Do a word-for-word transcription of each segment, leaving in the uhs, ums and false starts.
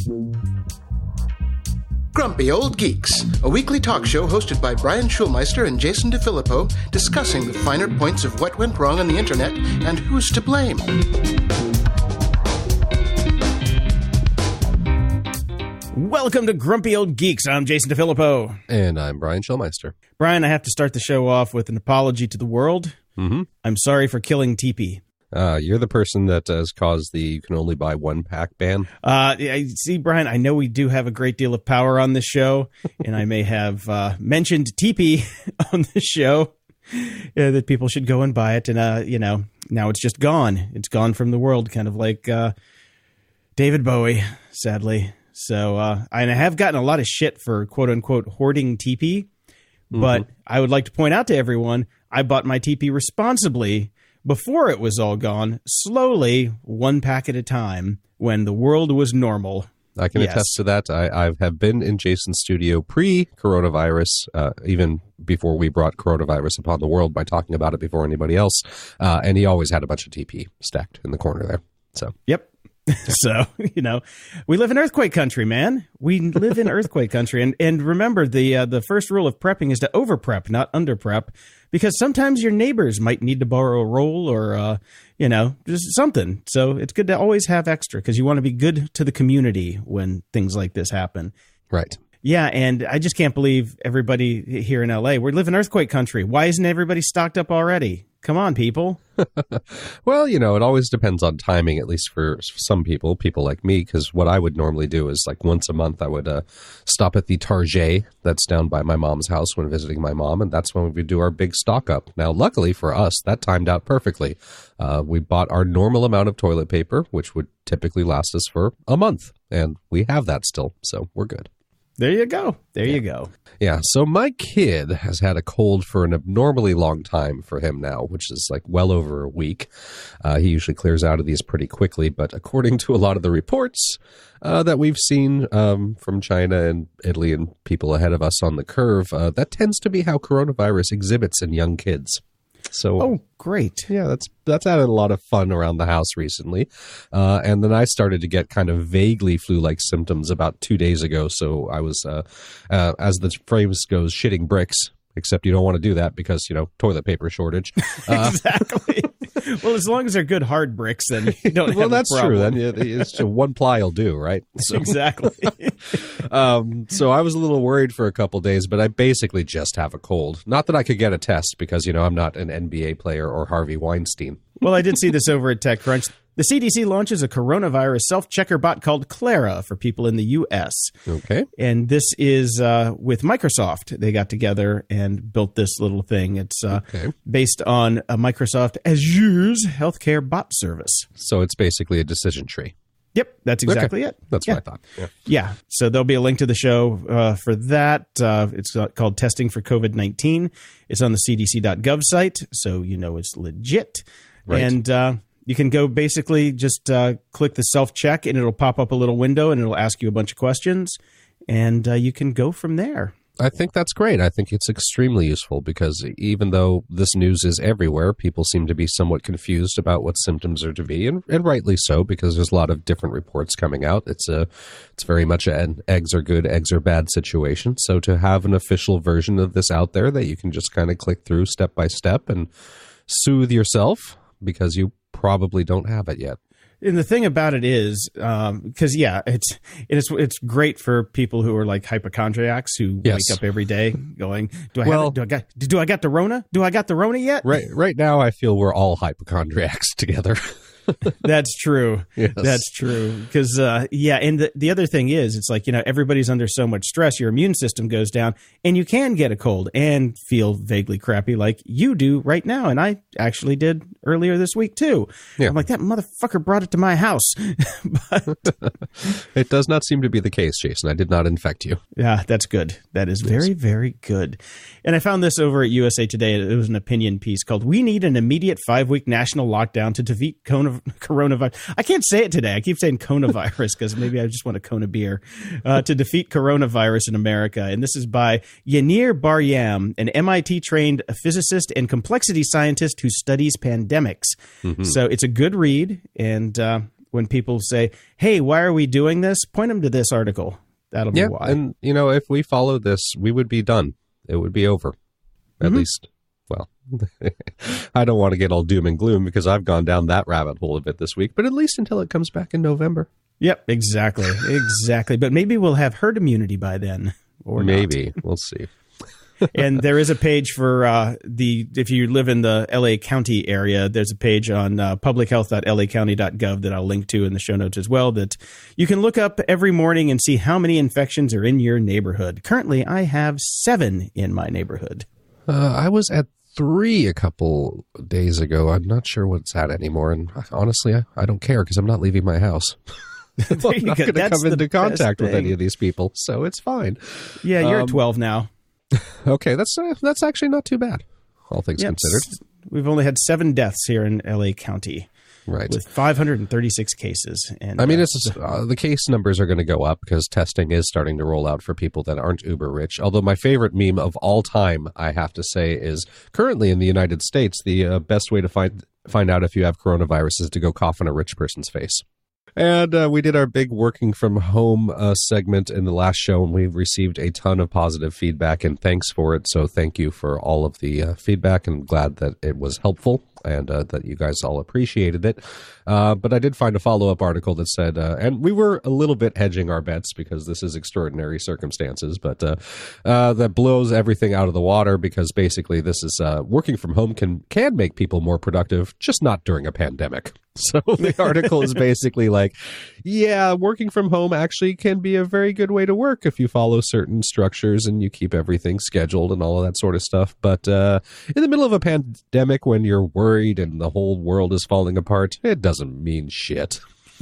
Grumpy Old Geeks, a weekly talk show hosted by Brian Schulmeister and Jason DeFilippo, discussing the finer points of what went wrong on the internet and who's to blame. Welcome to Grumpy Old Geeks. I'm Jason DeFilippo. And I'm Brian Schulmeister. Brian, I have to start the show off with an apology to the world. Mm-hmm. I'm sorry for killing T P. Uh, you're the person that has caused the you can only buy one pack ban. Uh, I see, Brian, I know we do have a great deal of power on this show, and I may have uh, mentioned T P on the show, uh, that people should go and buy it. And, uh, you know, now it's just gone. It's gone from the world, kind of like uh, David Bowie, sadly. So uh, and I have gotten a lot of shit for, quote unquote, hoarding T P. Mm-hmm. But I would like to point out to everyone, I bought my T P responsibly before it was all gone, slowly, one pack at a time, when the world was normal. I can yes. attest to that. I, I have been in Jason's studio pre-coronavirus, uh, even before we brought coronavirus upon the world by talking about it before anybody else. Uh, and he always had a bunch of T P stacked in the corner there. So, yep. So, you know, we live in earthquake country, man. We live in earthquake country. And and remember, the uh, the first rule of prepping is to over prep, not under prep, because sometimes your neighbors might need to borrow a roll or, uh, you know, just something. So it's good to always have extra because you want to be good to the community when things like this happen. Right. Yeah, and I just can't believe everybody here in L A. We live in earthquake country. Why isn't everybody stocked up already? Come on, people. Well, you know, it always depends on timing, at least for some people, people like me, because what I would normally do is like once a month I would uh, stop at the Target that's down by my mom's house when visiting my mom, and that's when we would do our big stock up. Now, luckily for us, that timed out perfectly. Uh, we bought our normal amount of toilet paper, which would typically last us for a month, and we have that still, so we're good. There you go. There yeah. you go. Yeah. So my kid has had a cold for an abnormally long time for him now, which is like well over a week. Uh, he usually clears out of these pretty quickly. But according to a lot of the reports uh, that we've seen um, from China and Italy and people ahead of us on the curve, uh, that tends to be how coronavirus exhibits in young kids. So, oh, great. Yeah, that's that's added a lot of fun around the house recently. Uh, and then I started to get kind of vaguely flu-like symptoms about two days ago. So I was, uh, uh, as the phrase goes, shitting bricks, except you don't want to do that because, you know, toilet paper shortage. Uh, exactly. Well, as long as they're good hard bricks, then you don't have well, that's a problem. true. Then it's just one ply will do, right? So, exactly. um, so I was a little worried for a couple days, but I basically just have a cold. Not that I could get a test because, you know, I'm not an N B A player or Harvey Weinstein. Well, I did see this over at TechCrunch. The C D C launches a coronavirus self-checker bot called Clara for people in the U S. Okay. And this is uh, with Microsoft. They got together and built this little thing. It's uh, okay. based on a Microsoft Azure's healthcare bot service. So it's basically a decision tree. Yep, that's exactly okay. it. That's yeah. what I thought. Yeah. yeah, so there'll be a link to the show uh, for that. Uh, it's called Testing for COVID nineteen. It's on the C D C dot gov site, so you know it's legit. Right. And uh, you can go basically just uh, click the self-check, and it'll pop up a little window, and it'll ask you a bunch of questions, and uh, you can go from there. I think that's great. I think it's extremely useful because even though this news is everywhere, people seem to be somewhat confused about what symptoms are to be, and, and rightly so because there's a lot of different reports coming out. It's a, it's very much an eggs are good, eggs are bad situation. So to have an official version of this out there that you can just kind of click through step by step and soothe yourself because you probably don't have it yet. And the thing about it is, um, because yeah, it's it's it's great for people who are like hypochondriacs who yes. wake up every day going, "Do I well, have it? Do I got do I got the Rona? Do I got the Rona yet?" Right, right now, I feel we're all hypochondriacs together. That's true. Yes. That's true. Because, uh, yeah, and the, the other thing is, it's like, you know, everybody's under so much stress, your immune system goes down, and you can get a cold and feel vaguely crappy like you do right now. And I actually did earlier this week, too. Yeah. I'm like, that motherfucker brought it to my house. But it does not seem to be the case, Jason. I did not infect you. Yeah, that's good. That is very, yes. very good. And I found this over at U S A Today. It was an opinion piece called "We Need an Immediate Five-Week National Lockdown to Defeat Coronavirus." I can't say it today. I keep saying coronavirus because maybe I just want a Kona beer. Uh, to defeat coronavirus in America. And this is by Yanir Bar-Yam, an M I T-trained physicist and complexity scientist who studies pandemics. Mm-hmm. So it's a good read. And uh, when people say, hey, why are we doing this? Point them to this article. That'll be yeah, why. And, you know, if we followed this, we would be done. It would be over. At mm-hmm. least. Well, I don't want to get all doom and gloom because I've gone down that rabbit hole a bit this week, but at least until it comes back in November. Yep, exactly. Exactly. But maybe we'll have herd immunity by then. Or maybe. Not. We'll see. And there is a page for uh, the, if you live in the L A County area, there's a page on uh, public health dot L A county dot gov that I'll link to in the show notes as well, that you can look up every morning and see how many infections are in your neighborhood. Currently, I have seven in my neighborhood. Uh, I was at three a couple days ago. I'm not sure what it's at anymore. And honestly, I, I don't care because I'm not leaving my house. I'm not going to come into contact with any of these people, so it's fine. Yeah, you're um, at twelve now. Okay, that's uh, that's actually not too bad, all things yep. considered. We've only had seven deaths here in L A County. Right. With five hundred thirty-six cases. And I mean, uh, it's uh, the case numbers are going to go up because testing is starting to roll out for people that aren't uber rich. Although my favorite meme of all time, I have to say, is currently in the United States, the uh, best way to find find out if you have coronavirus is to go cough on a rich person's face. And uh, we did our big working from home uh, segment in the last show, and we've received a ton of positive feedback, and thanks for it. So thank you for all of the uh, feedback, and glad that it was helpful and uh, that you guys all appreciated it. Uh, but I did find a follow-up article that said, uh, and we were a little bit hedging our bets because this is extraordinary circumstances, but uh, uh, that blows everything out of the water because basically this is uh, working from home can, can make people more productive, just not during a pandemic. So the article is basically like, yeah, working from home actually can be a very good way to work if you follow certain structures and you keep everything scheduled and all of that sort of stuff. But uh, in the middle of a pandemic, when you're worried and the whole world is falling apart, it doesn't mean shit.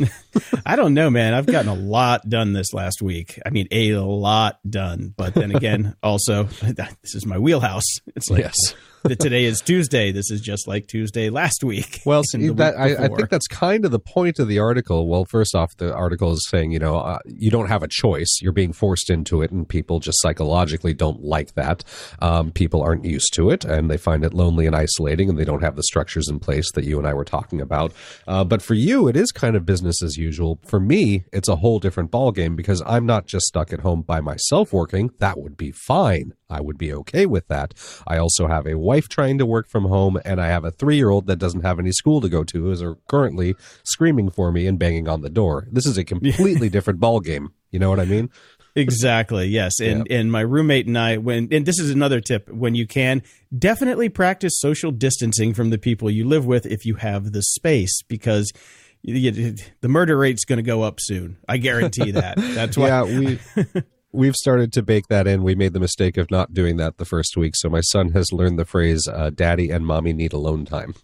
I don't know, man. I've gotten a lot done this last week. I mean, a lot done. But then again, also, this is my wheelhouse. It's like, yes. that today is Tuesday. This is just like Tuesday last week. Well, see, that, I, I think that's kind of the point of the article. Well, first off, the article is saying, you know, uh, you don't have a choice. You're being forced into it, and people just psychologically don't like that. Um, people aren't used to it, and they find it lonely and isolating, and they don't have the structures in place that you and I were talking about. Uh, but for you, it is kind of business as usual. For me, it's a whole different ballgame because I'm not just stuck at home by myself working. That would be fine. I would be okay with that. I also have a wife trying to work from home, and I have a three-year-old that doesn't have any school to go to, who is currently screaming for me and banging on the door. This is a completely different ballgame. You know what I mean? Exactly. Yes. And yeah. and my roommate and I, when and this is another tip, when you can, definitely practice social distancing from the people you live with if you have the space, because you, you, the murder rate's going to go up soon. I guarantee that. That's why. Yeah, we. We've started to bake that in. We made the mistake of not doing that the first week. So my son has learned the phrase, uh, daddy and mommy need alone time.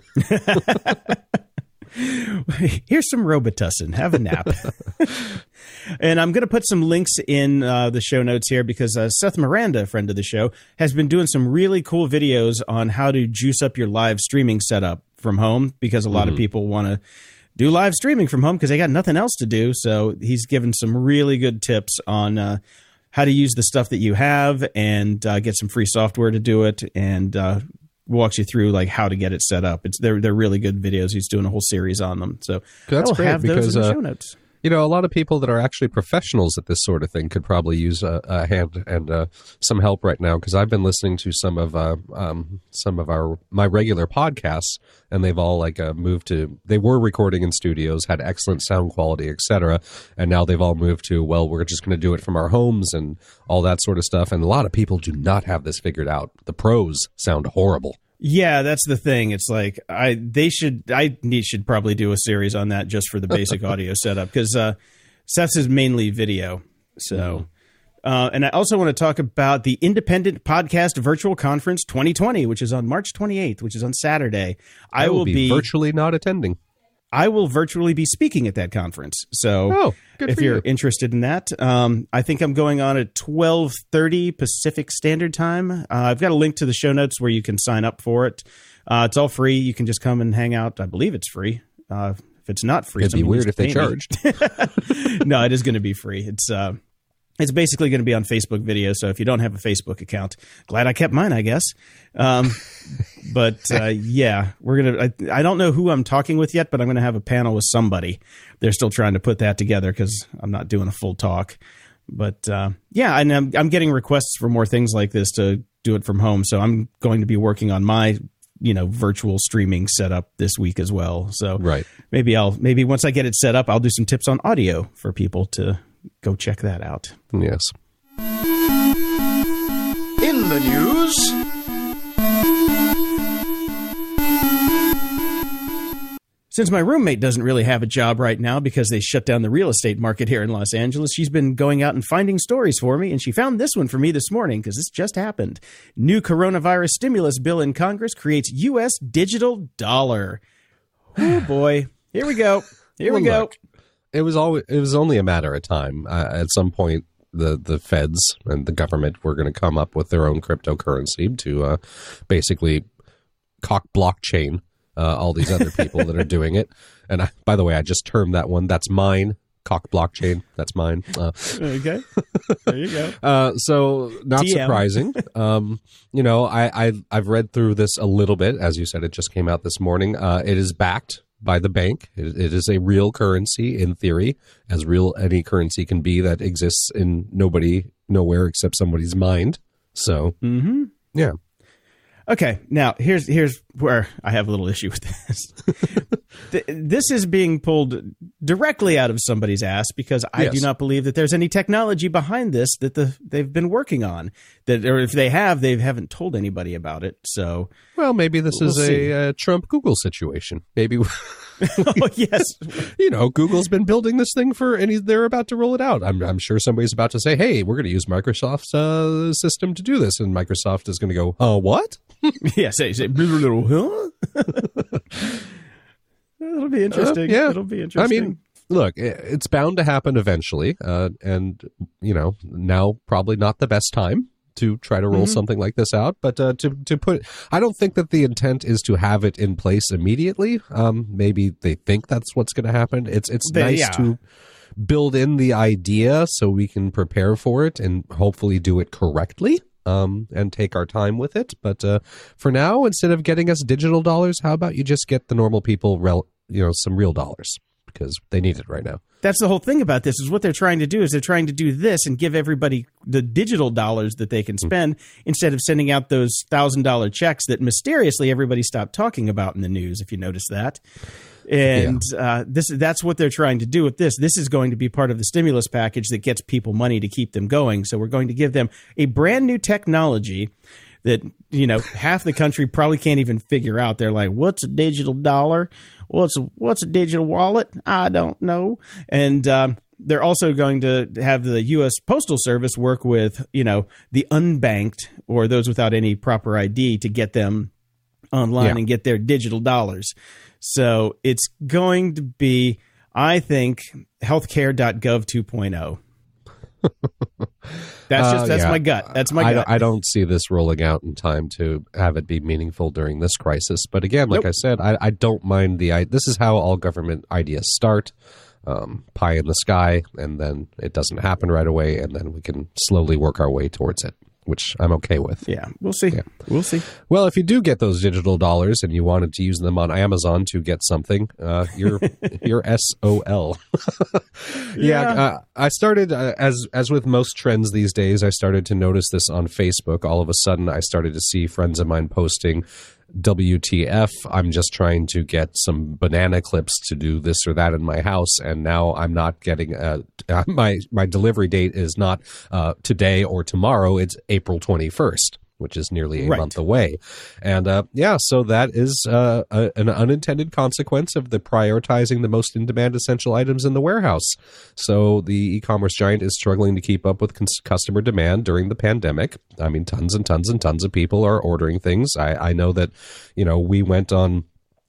Here's some Robitussin. Have a nap. And I'm going to put some links in uh, the show notes here because uh, Seth Miranda, a friend of the show, has been doing some really cool videos on how to juice up your live streaming setup from home, because a lot mm-hmm. of people want to do live streaming from home because they got nothing else to do. So he's given some really good tips on uh, how to use the stuff that you have and uh, get some free software to do it, and uh, walks you through like how to get it set up. It's they're they're really good videos. He's doing a whole series on them. So that's I'll great have because those in the uh, show notes. You know, a lot of people that are actually professionals at this sort of thing could probably use a, a hand and uh, some help right now, because I've been listening to some of uh, um, some of our my regular podcasts, and they've all like uh, moved to. They were recording in studios, had excellent sound quality, et cetera, and now they've all moved to, well, we're just going to do it from our homes and all that sort of stuff. And a lot of people do not have this figured out. The pros sound horrible. Yeah, that's the thing. It's like I they should I need should probably do a series on that just for the basic audio setup, because uh, Seth's is mainly video. So, mm-hmm. uh, and I also want to talk about the Independent Podcast Virtual Conference twenty twenty, which is on March twenty-eighth, which is on Saturday. I, I will, will be, be virtually not attending. I will virtually be speaking at that conference. So oh, good if for you're you. interested in that, um, I think I'm going on at twelve thirty Pacific Standard Time. Uh, I've got a link to the show notes where you can sign up for it. Uh, it's all free. You can just come and hang out. I believe it's free. Uh, if it's not free, it'd be weird if they charged. No, it is going to be free. It's uh, It's basically going to be on Facebook video. So if you don't have a Facebook account, glad I kept mine, I guess. Um, but uh, yeah, we're going to, I don't know who I'm talking with yet, but I'm going to have a panel with somebody. They're still trying to put that together because I'm not doing a full talk. But uh, yeah, and I'm, I'm getting requests for more things like this to do it from home. So I'm going to be working on my, you know, virtual streaming setup this week as well. So right. maybe I'll, maybe once I get it set up, I'll do some tips on audio for people to go check that out. Yes. In the news, since my roommate doesn't really have a job right now because they shut down the real estate market here in Los Angeles, she's been going out and finding stories for me, and she found this one for me this morning because this just happened. New coronavirus stimulus bill in Congress creates U S digital dollar. Oh boy. Here we go. Here well, we go. Look, it was always, it was only a matter of time. Uh, at some point, the, the feds and the government were going to come up with their own cryptocurrency to uh, basically cock blockchain uh, all these other people that are doing it. And I, by the way, I just termed that one. That's mine. Cock blockchain. That's mine. Uh, okay. There you go. Uh, so not T M. surprising. um, you know, I, I've, I've read through this a little bit. As you said, it just came out this morning. Uh, it is backed by the bank. It, it is a real currency in theory, as real any currency can be that exists in nobody, nowhere except somebody's mind. So, mm-hmm. yeah. Okay, now here's here's where I have a little issue with this. This is being pulled directly out of somebody's ass because I yes. do not believe that there's any technology behind this that the they've been working on. That, or if they have, they haven't told anybody about it. So, well, maybe this we'll is see. a uh, Trump Google situation. Maybe, oh yes, you know, Google's been building this thing for, and he's, they're about to roll it out. I'm I'm sure somebody's about to say, "Hey, we're going to use Microsoft's uh, system to do this," and Microsoft is going to go, "Uh, what?" yeah, say, say, little, huh? It'll be interesting. Uh, yeah. It'll be interesting. I mean, look, it's bound to happen eventually. Uh, and, you know, now probably not the best time to try to roll mm-hmm. something like this out. But uh, to, to put, I don't think that the intent is to have it in place immediately. Um, maybe they think that's what's going to happen. It's, it's they, nice yeah. to build in the idea so we can prepare for it and hopefully do it correctly. Um, and take our time with it. But uh, for now, instead of getting us digital dollars, how about you just get the normal people, rel- you know, some real dollars because they need it right now. That's the whole thing about this is what they're trying to do is they're trying to do this and give everybody the digital dollars that they can spend mm-hmm. instead of sending out those one thousand dollars checks that mysteriously everybody stopped talking about in the news, if you notice that. And yeah. uh, this that's what they're trying to do with this. This is going to be part of the stimulus package that gets people money to keep them going. So we're going to give them a brand new technology that, you know, half the country probably can't even figure out. They're like, what's a digital dollar? What's a, what's a digital wallet? I don't know. And um, they're also going to have the U S Postal Service work with, you know, the unbanked or those without any proper I D to get them online yeah. and get their digital dollars. So it's going to be, I think, healthcare dot gov two point oh. That's just that's uh, yeah. my gut. That's my I, gut. I don't see this rolling out in time to have it be meaningful during this crisis. But again, like nope. I said, I, I don't mind the I, this is how all government ideas start. Um, pie in the sky, and then it doesn't happen right away, and then we can slowly work our way towards it, which I'm okay with. Yeah, we'll see. Yeah. We'll see. Well, if you do get those digital dollars and you wanted to use them on Amazon to get something, uh, you're you're S O L. yeah, yeah uh, I started uh, as as with most trends these days. I started to notice this on Facebook. All of a sudden, I started to see friends of mine posting, W T F, I'm just trying to get some banana clips to do this or that in my house, and now I'm not getting uh, my my delivery date is not uh, today or tomorrow, it's April twenty-first, which is nearly a right. month away. And uh, yeah, so that is uh, a, an unintended consequence of the prioritizing the most in-demand essential items in the warehouse. So the e-commerce giant is struggling to keep up with cons- customer demand during the pandemic. I mean, tons and tons and tons of people are ordering things. I, I know that, you know, we went on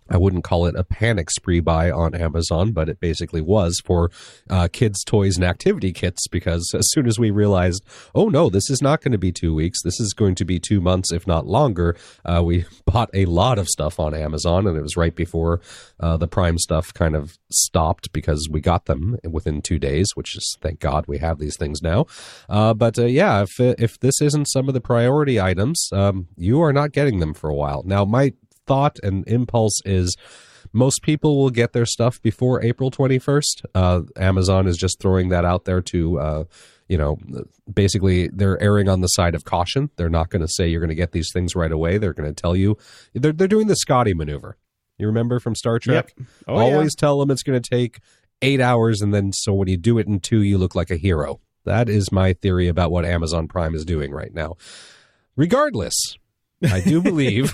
I wouldn't call it a panic spree buy on Amazon, but it basically was for uh, kids' toys and activity kits, because as soon as we realized, oh no, this is not going to be two weeks, this is going to be two months, if not longer, uh, we bought a lot of stuff on Amazon, and it was right before uh, the Prime stuff kind of stopped, because we got them within two days, which is, thank God we have these things now. Uh, but uh, yeah, if, if this isn't some of the priority items, um, you are not getting them for a while. Now, my thought and impulse is most people will get their stuff before April twenty-first. Uh, Amazon is just throwing that out there to, uh, you know, basically they're erring on the side of caution. They're not going to say you're going to get these things right away. They're going to tell you, they're, they're doing the Scotty maneuver. You remember from Star Trek? Yep. Oh, Always yeah. tell them it's going to take eight hours, and then so when you do it in two, you look like a hero. That is my theory about what Amazon Prime is doing right now. Regardless, I do believe,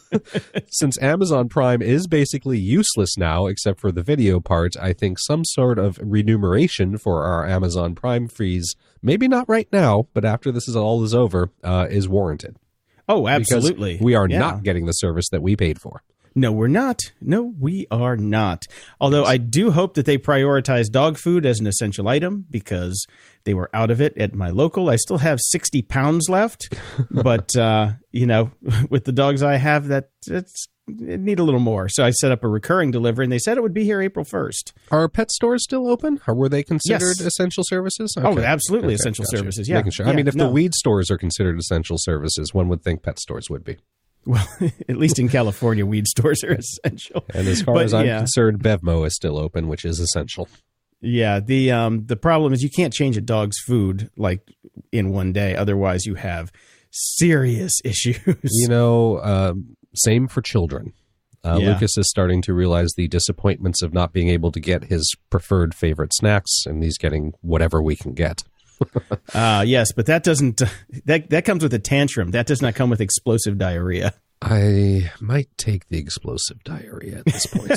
since Amazon Prime is basically useless now, except for the video part, I think some sort of remuneration for our Amazon Prime fees, maybe not right now, but after this is all is over, uh, is warranted. Oh, absolutely. Because we are Yeah. not getting the service that we paid for. No, we're not. No, we are not. Although I do hope that they prioritize dog food as an essential item, because they were out of it at my local. I still have sixty pounds left, but, uh, you know, with the dogs I have, that it's, it need a little more. So I set up a recurring delivery, and they said it would be here April first. Are pet stores still open? Or were they considered Yes. essential services? Oh, Okay. absolutely Okay, essential gotcha. services. Yeah. Making sure. I Yeah, mean, if no. the weed stores are considered essential services, one would think pet stores would be. Well, at least in California, weed stores are essential. And as far But, as I'm yeah. concerned, Bevmo is still open, which is essential. Yeah, the um the problem is you can't change a dog's food like in one day. Otherwise, you have serious issues. You know, um, same for children. Uh, Yeah. Lucas is starting to realize the disappointments of not being able to get his preferred favorite snacks, and he's getting whatever we can get. Uh, yes, but that doesn't that that comes with a tantrum. That does not come with explosive diarrhea. I might take the explosive diarrhea at this point.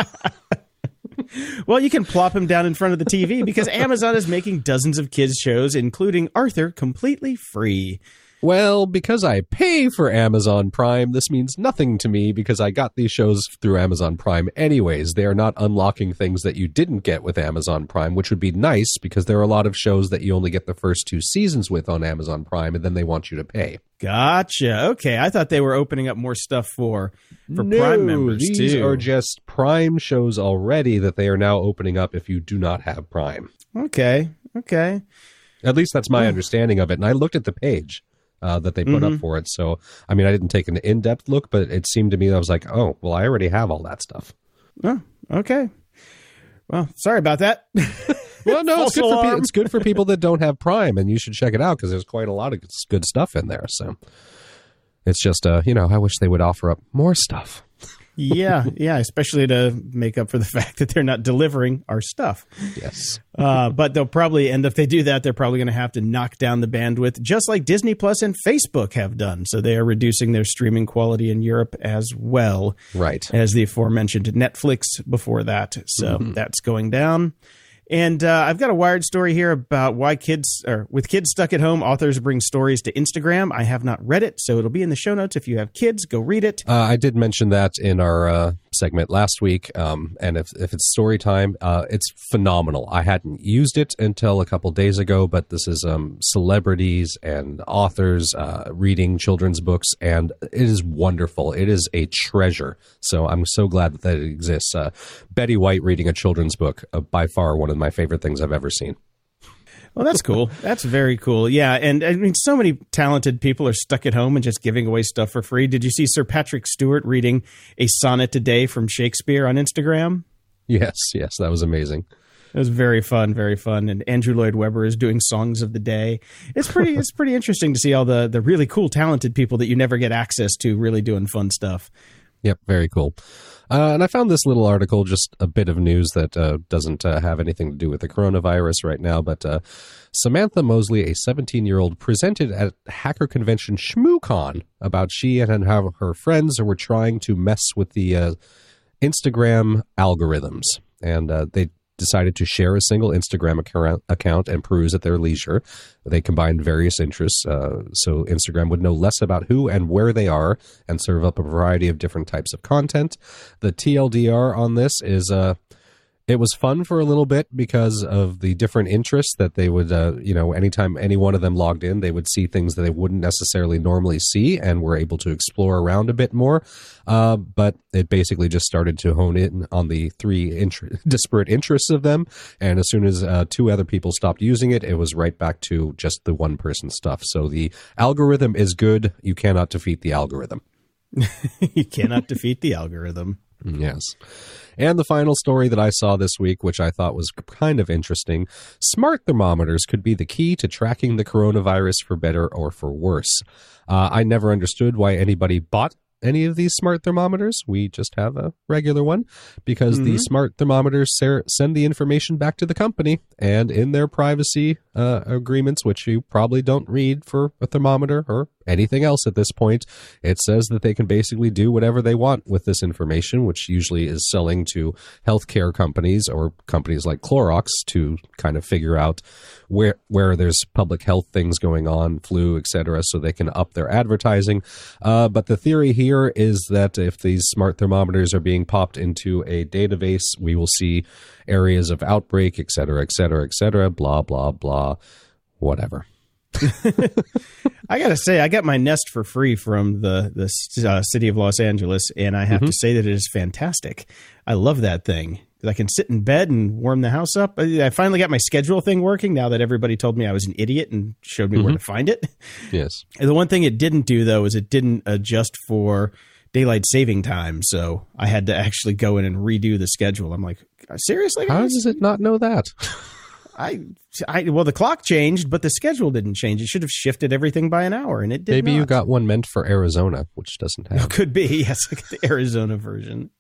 Well, you can plop him down in front of the T V because Amazon is making dozens of kids shows, including Arthur, completely free. Well, because I pay for Amazon Prime, this means nothing to me because I got these shows through Amazon Prime anyways. They are not unlocking things that you didn't get with Amazon Prime, which would be nice because there are a lot of shows that you only get the first two seasons with on Amazon Prime, and then they want you to pay. Gotcha. Okay, I thought they were opening up more stuff for for No, Prime members these too. are just Prime shows already that they are now opening up if you do not have Prime. Okay, okay. At least that's my understanding of it, and I looked at the page. Uh, that they put Mhm. up for it. So, I mean, I didn't take an in-depth look, but it seemed to me that I was like, oh, well, I already have all that stuff. Oh, okay. Well, sorry about that. Well, no, it's False good, for pe- alarm. it's good for people that don't have Prime, and you should check it out because there's quite a lot of good stuff in there. So, it's just, uh, you know, I wish they would offer up more stuff. Yeah, yeah, especially to make up for the fact that they're not delivering our stuff. Yes. Uh, but they'll probably, and if they do that, they're probably going to have to knock down the bandwidth, just like Disney Plus and Facebook have done. So they are reducing their streaming quality in Europe as well Right. as the aforementioned Netflix before that. So Mm-hmm. that's going down. And uh, I've got a Wired story here about why kids, or with kids stuck at home, authors bring stories to Instagram. I have not read it, so it'll be in the show notes. If you have kids, go read it. Uh, I did mention that in our uh, segment last week, um, and if, if it's story time, uh, it's phenomenal. I hadn't used it until a couple days ago, but this is um, celebrities and authors uh, reading children's books, and it is wonderful. It is a treasure. So I'm so glad that, that it exists. Uh, Betty White reading a children's book, uh, by far one of my favorite things I've ever seen. Well, that's cool. That's very cool. Yeah, and I mean, so many talented people are stuck at home and just giving away stuff for free. Did you see Sir Patrick Stewart reading a sonnet a day from Shakespeare on Instagram? Yes, yes, that was amazing. It was very fun, very fun. And Andrew Lloyd Webber is doing songs of the day. It's pretty, it's pretty interesting to see all the the really cool, talented people that you never get access to really doing fun stuff. Yep, very cool. Uh, and I found this little article, just a bit of news that uh, doesn't uh, have anything to do with the coronavirus right now, but uh, Samantha Mosley, a seventeen-year-old, presented at hacker convention ShmooCon about she and how her friends were trying to mess with the uh, Instagram algorithms. And uh, they decided to share a single Instagram account, account and peruse at their leisure. They combined various interests, uh, so Instagram would know less about who and where they are and serve up a variety of different types of content. The T L D R on this is... Uh, It was fun for a little bit because of the different interests that they would, uh, you know, anytime any one of them logged in, they would see things that they wouldn't necessarily normally see and were able to explore around a bit more. Uh, but it basically just started to hone in on the three int- disparate interests of them. And as soon as uh, two other people stopped using it, it was right back to just the one person stuff. So the algorithm is good. You cannot defeat the algorithm. You cannot defeat the algorithm. Yes. And the final story that I saw this week, which I thought was kind of interesting, smart thermometers could be the key to tracking the coronavirus for better or for worse. Uh, I never understood why anybody bought any of these smart thermometers. We just have a regular one because mm-hmm. the smart thermometers ser- send the information back to the company, and in their privacy uh, agreements, which you probably don't read for a thermometer or anything else at this point, it says that they can basically do whatever they want with this information, which usually is selling to healthcare companies or companies like Clorox to kind of figure out where where there's public health things going on, flu, et cetera, so they can up their advertising. Uh, but the theory here is that if these smart thermometers are being popped into a database, we will see areas of outbreak, et cetera, et cetera, et cetera, blah, blah, blah, whatever. I gotta say, I got my Nest for free from the the uh, city of Los Angeles, and I have mm-hmm. to say that it is fantastic. I love that thing. I can sit in bed and warm the house up. I finally got my schedule thing working now that everybody told me I was an idiot and showed me mm-hmm. where to find it. Yes. And the one thing it didn't do, though, is it didn't adjust for daylight saving time. So I had to actually go in and redo the schedule. I'm like, seriously, guys? How does it not know that? I, I, well, the clock changed, but the schedule didn't change. It should have shifted everything by an hour, and it did Maybe not. you got one meant for Arizona, which doesn't have. It could be, yes, like the Arizona version.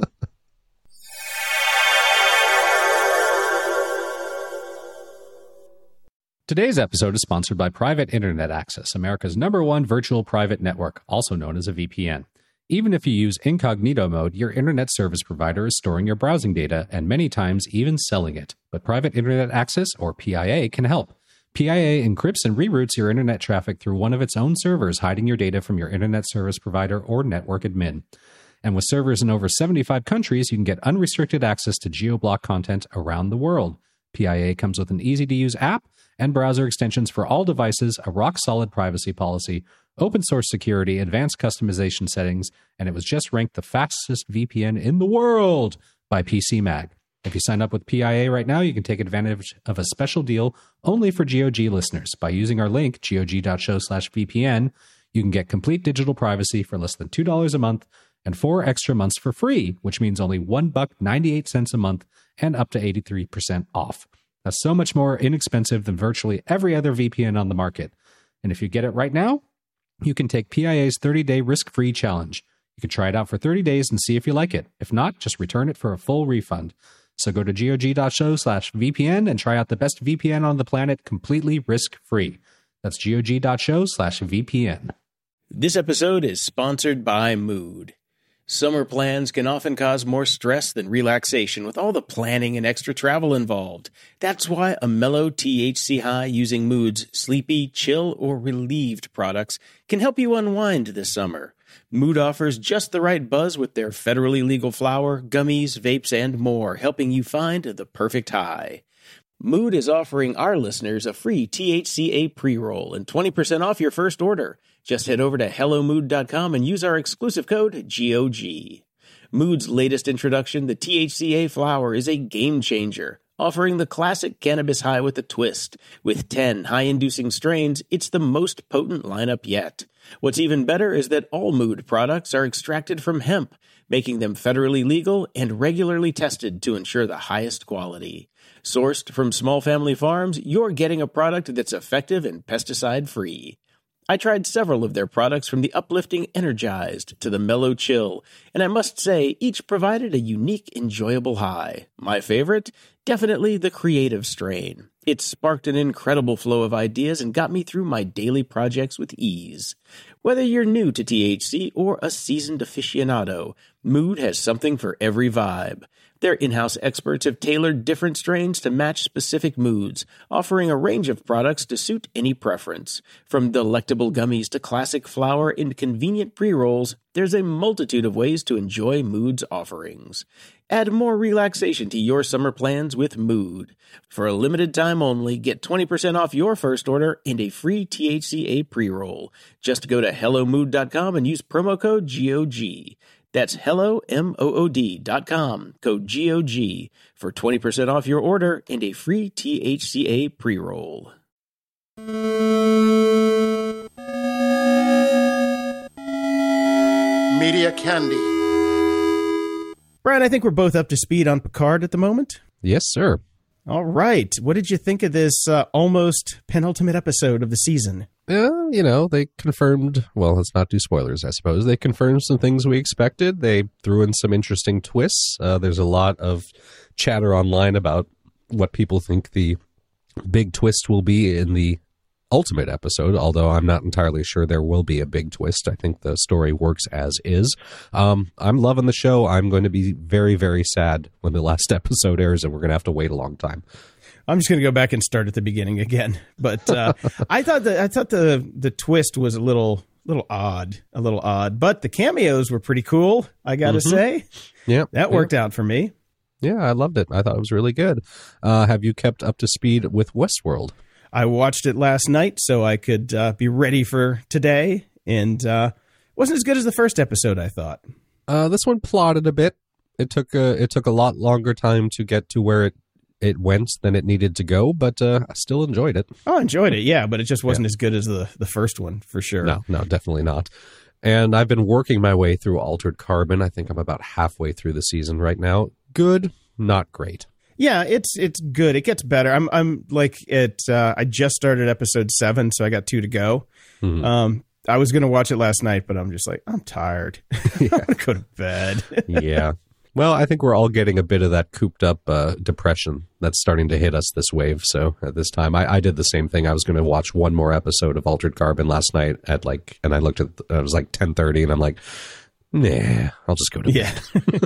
Today's episode is sponsored by Private Internet Access, America's number one virtual private network, also known as a V P N. Even if you use incognito mode, your internet service provider is storing your browsing data and many times even selling it. But Private Internet Access, or P I A, can help. P I A encrypts and reroutes your internet traffic through one of its own servers, hiding your data from your internet service provider or network admin. And with servers in over seventy-five countries, you can get unrestricted access to geo-block content around the world. P I A comes with an easy-to-use app and browser extensions for all devices, a rock-solid privacy policy, open-source security, advanced customization settings, and it was just ranked the fastest V P N in the world by P C Mag. If you sign up with P I A right now, you can take advantage of a special deal only for G O G listeners. By using our link, gog.show slash VPN, you can get complete digital privacy for less than two dollars a month and four extra months for free, which means only one buck ninety-eight cents a month and up to eighty-three percent off. That's so much more inexpensive than virtually every other V P N on the market. And if you get it right now, you can take P I A's thirty-day risk-free challenge. You can try it out for thirty days and see if you like it. If not, just return it for a full refund. So go to gog.show slash VPN and try out the best V P N on the planet completely risk-free. That's gog.show slash VPN. This episode is sponsored by Mood. Summer plans can often cause more stress than relaxation with all the planning and extra travel involved. That's why a mellow T H C high using Mood's sleepy, chill, or relieved products can help you unwind this summer. Mood offers just the right buzz with their federally legal flower, gummies, vapes, and more, helping you find the perfect high. Mood is offering our listeners a free T H C A pre-roll and twenty percent off your first order. Just head over to hello mood dot com and use our exclusive code G O G. Mood's latest introduction, the T H C A flower, is a game changer, offering the classic cannabis high with a twist. With ten high-inducing strains, it's the most potent lineup yet. What's even better is that all Mood products are extracted from hemp, making them federally legal and regularly tested to ensure the highest quality. Sourced from small family farms, you're getting a product that's effective and pesticide-free. I tried several of their products, from the uplifting Energized to the Mellow Chill, and I must say each provided a unique, enjoyable high. My favorite? Definitely the creative strain. It sparked an incredible flow of ideas and got me through my daily projects with ease. Whether you're new to T H C or a seasoned aficionado, Mood has something for every vibe. Their in-house experts have tailored different strains to match specific moods, offering a range of products to suit any preference. From delectable gummies to classic flower and convenient pre-rolls, there's a multitude of ways to enjoy Mood's offerings. Add more relaxation to your summer plans with Mood. For a limited time only, get twenty percent off your first order and a free T H C A pre-roll. Just go to hello mood dot com and use promo code G O G. That's hello, M O O D dot com, code G O G, for twenty percent off your order and a free T H C A pre-roll. Media Candy. Brian, I think we're both up to speed on Picard at the moment. Yes, sir. All right. What did you think of this uh, almost penultimate episode of the season? Yeah, you know, they confirmed, well, let's not do spoilers, I suppose. They confirmed some things we expected. They threw in some interesting twists. Uh, there's a lot of chatter online about what people think the big twist will be in the ultimate episode, although I'm not entirely sure there will be a big twist. I think the story works as is. Um, I'm loving the show. I'm going to be very, very sad when the last episode airs, and we're going to have to wait a long time. I'm just going to go back and start at the beginning again. But uh, I thought the I thought the the twist was a little little odd, a little odd. But the cameos were pretty cool, I got to mm-hmm. say. Yeah, that worked yeah. out for me. Yeah, I loved it. I thought it was really good. Uh, have you kept up to speed with Westworld? I watched it last night so I could uh, be ready for today, and uh, wasn't as good as the first episode, I thought. Uh, this one plotted a bit. It took a, it took a lot longer time to get to where it, it went than it needed to go, but uh, I still enjoyed it. Oh, I enjoyed it, yeah, but it just wasn't yeah. as good as the, the first one, for sure. No, no, definitely not. And I've been working my way through Altered Carbon. I think I'm about halfway through the season right now. Good, not great. Yeah, it's it's good. It gets better. I'm I'm like it. Uh, I just started episode seven, so I got two to go. Mm-hmm. Um, I was gonna watch it last night, but I'm just like I'm tired. Yeah. I'm gonna go to bed. Yeah. Well, I think we're all getting a bit of that cooped up uh, depression that's starting to hit us this wave. So at this time, I, I did the same thing. I was going to watch one more episode of Altered Carbon last night at like, and I looked at it was like ten thirty, and I'm like, nah, I'll just go to yeah. bed.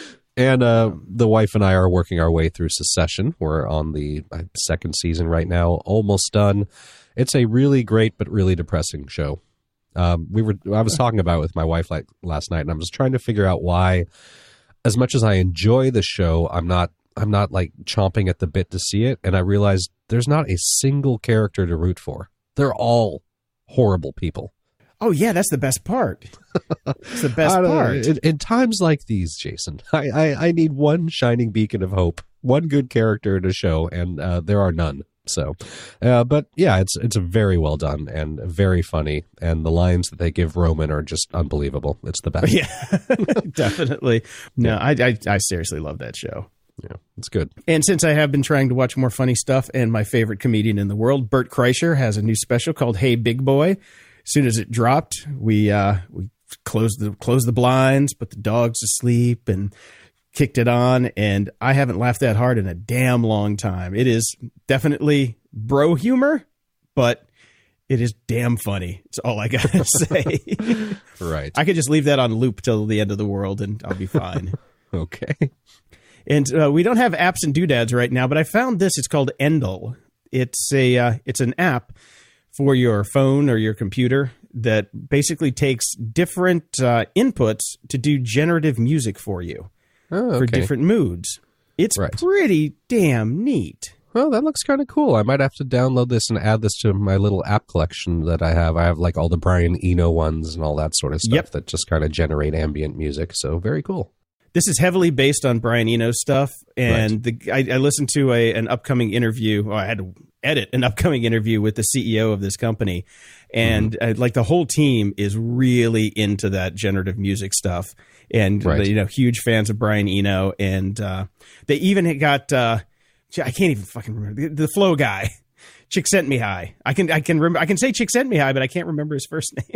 And uh, the wife and I are working our way through Succession. We're on the uh, second season right now, almost done. It's a really great but really depressing show. Um, we were I was talking about it with my wife like last night, and I was trying to figure out why, as much as I enjoy the show, I'm not I'm not like chomping at the bit to see it. And I realized there's not a single character to root for. They're all horrible people. Oh, yeah, that's the best part. It's the best part. In, in times like these, Jason, I, I, I need one shining beacon of hope, one good character in a show, and uh, there are none. So, uh, but yeah, it's it's very well done and very funny, and the lines that they give Roman are just unbelievable. It's the best. Yeah, definitely. No, yeah. I, I I seriously love that show. Yeah, it's good. And since I have been trying to watch more funny stuff, and my favorite comedian in the world, Bert Kreischer, has a new special called Hey Big Boy. As soon as it dropped, we uh, we closed the closed the blinds, put the dogs to sleep, and kicked it on. And I haven't laughed that hard in a damn long time. It is definitely bro humor, but it is damn funny. It's all I gotta say. Right. I could just leave that on loop till the end of the world, and I'll be fine. Okay. And uh, we don't have apps and doodads right now, but I found this. It's called Endel. It's a uh, it's an app for your phone or your computer that basically takes different uh, inputs to do generative music for you oh, okay. for different moods. It's right. pretty damn neat. Well, that looks kind of cool. I might have to download this and add this to my little app collection that I have. I have like all the Brian Eno ones and all that sort of stuff yep. that just kind of generate ambient music. So very cool. This is heavily based on Brian Eno stuff, and right. the, I, I listened to a, an upcoming interview. Well, I had to edit an upcoming interview with the C E O of this company, and mm-hmm. uh, like the whole team is really into that generative music stuff, and right. the, you know, huge fans of Brian Eno, and uh, they even got uh, I can't even fucking remember the, the flow guy, Chick Sent Me High. I can I can remember I can say Chick Sent Me High, but I can't remember his first name.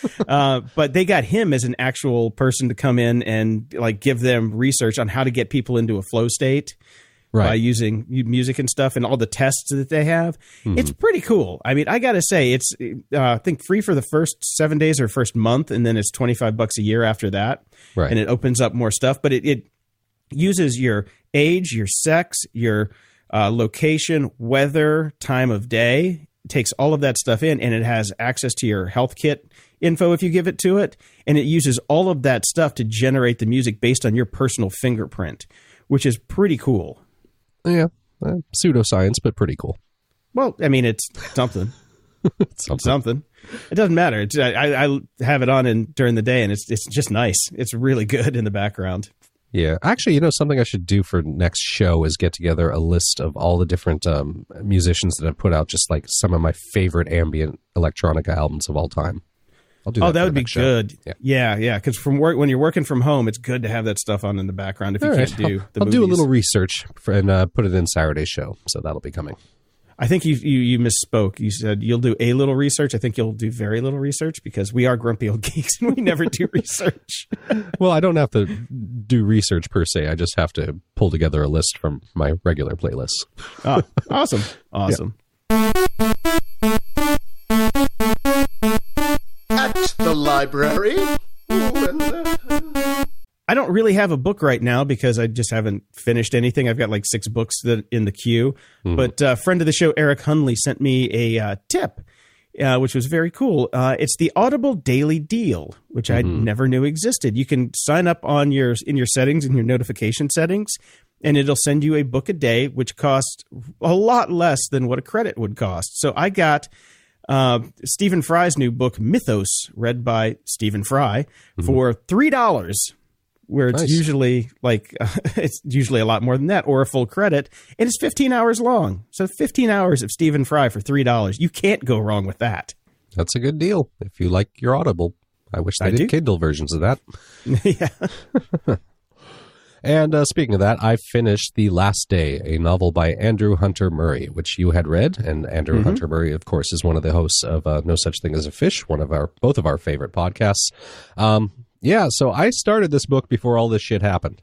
uh, but they got him as an actual person to come in and like give them research on how to get people into a flow state. Right. by using music and stuff and all the tests that they have. Mm-hmm. It's pretty cool. I mean, I got to say, it's, uh, I think, free for the first seven days or first month, and then it's twenty-five bucks a year after that. Right. And it opens up more stuff. But it, it uses your age, your sex, your uh, location, weather, time of day. It takes all of that stuff in, and it has access to your health kit info if you give it to it. And it uses all of that stuff to generate the music based on your personal fingerprint, which is pretty cool. Yeah, uh, pseudoscience, but pretty cool. Well, I mean, it's something. it's something. something. It doesn't matter. It's, I, I have it on in, during the day, and it's it's just nice. It's really good in the background. Yeah. Actually, you know, something I should do for next show is get together a list of all the different um, musicians that have put out just like some of my favorite ambient electronica albums of all time. I'll do that. Oh, that would be show. good. Yeah, yeah, yeah. Because from work, when you're working from home, it's good to have that stuff on in the background. If you All can't right. do I'll, the I'll movies. do a little research for, and uh, put it in Saturday's show. So that'll be coming. I think you, you you misspoke. You said you'll do a little research. I think you'll do very little research because we are grumpy old geeks and we never do research. Well, I don't have to do research per se. I just have to pull together a list from my regular playlists. Oh, awesome, awesome. At the library. Ooh, and, uh, I don't really have a book right now because I just haven't finished anything. I've got like six books that in the queue. Mm-hmm. But a uh, friend of the show, Eric Hunley, sent me a uh, tip, uh, which was very cool. Uh, it's the Audible Daily Deal, which mm-hmm. I never knew existed. You can sign up on your in your settings, in your notification settings, and it'll send you a book a day, which costs a lot less than what a credit would cost. So I got uh, Stephen Fry's new book, Mythos, read by Stephen Fry, mm-hmm. for three dollars. Where it's Nice. usually like uh, it's usually a lot more than that, or a full credit, and it's fifteen hours long. So fifteen hours of Stephen Fry for three dollars. You can't go wrong with that. That's a good deal if you like your Audible. I wish they I did do. Kindle versions of that. Yeah. And uh, speaking of that, I finished The Last Day, a novel by Andrew Hunter Murray, which you had read. And Andrew mm-hmm. Hunter Murray, of course, is one of the hosts of uh, No Such Thing as a Fish, one of our both of our favorite podcasts. Um, yeah, so I started this book before all this shit happened.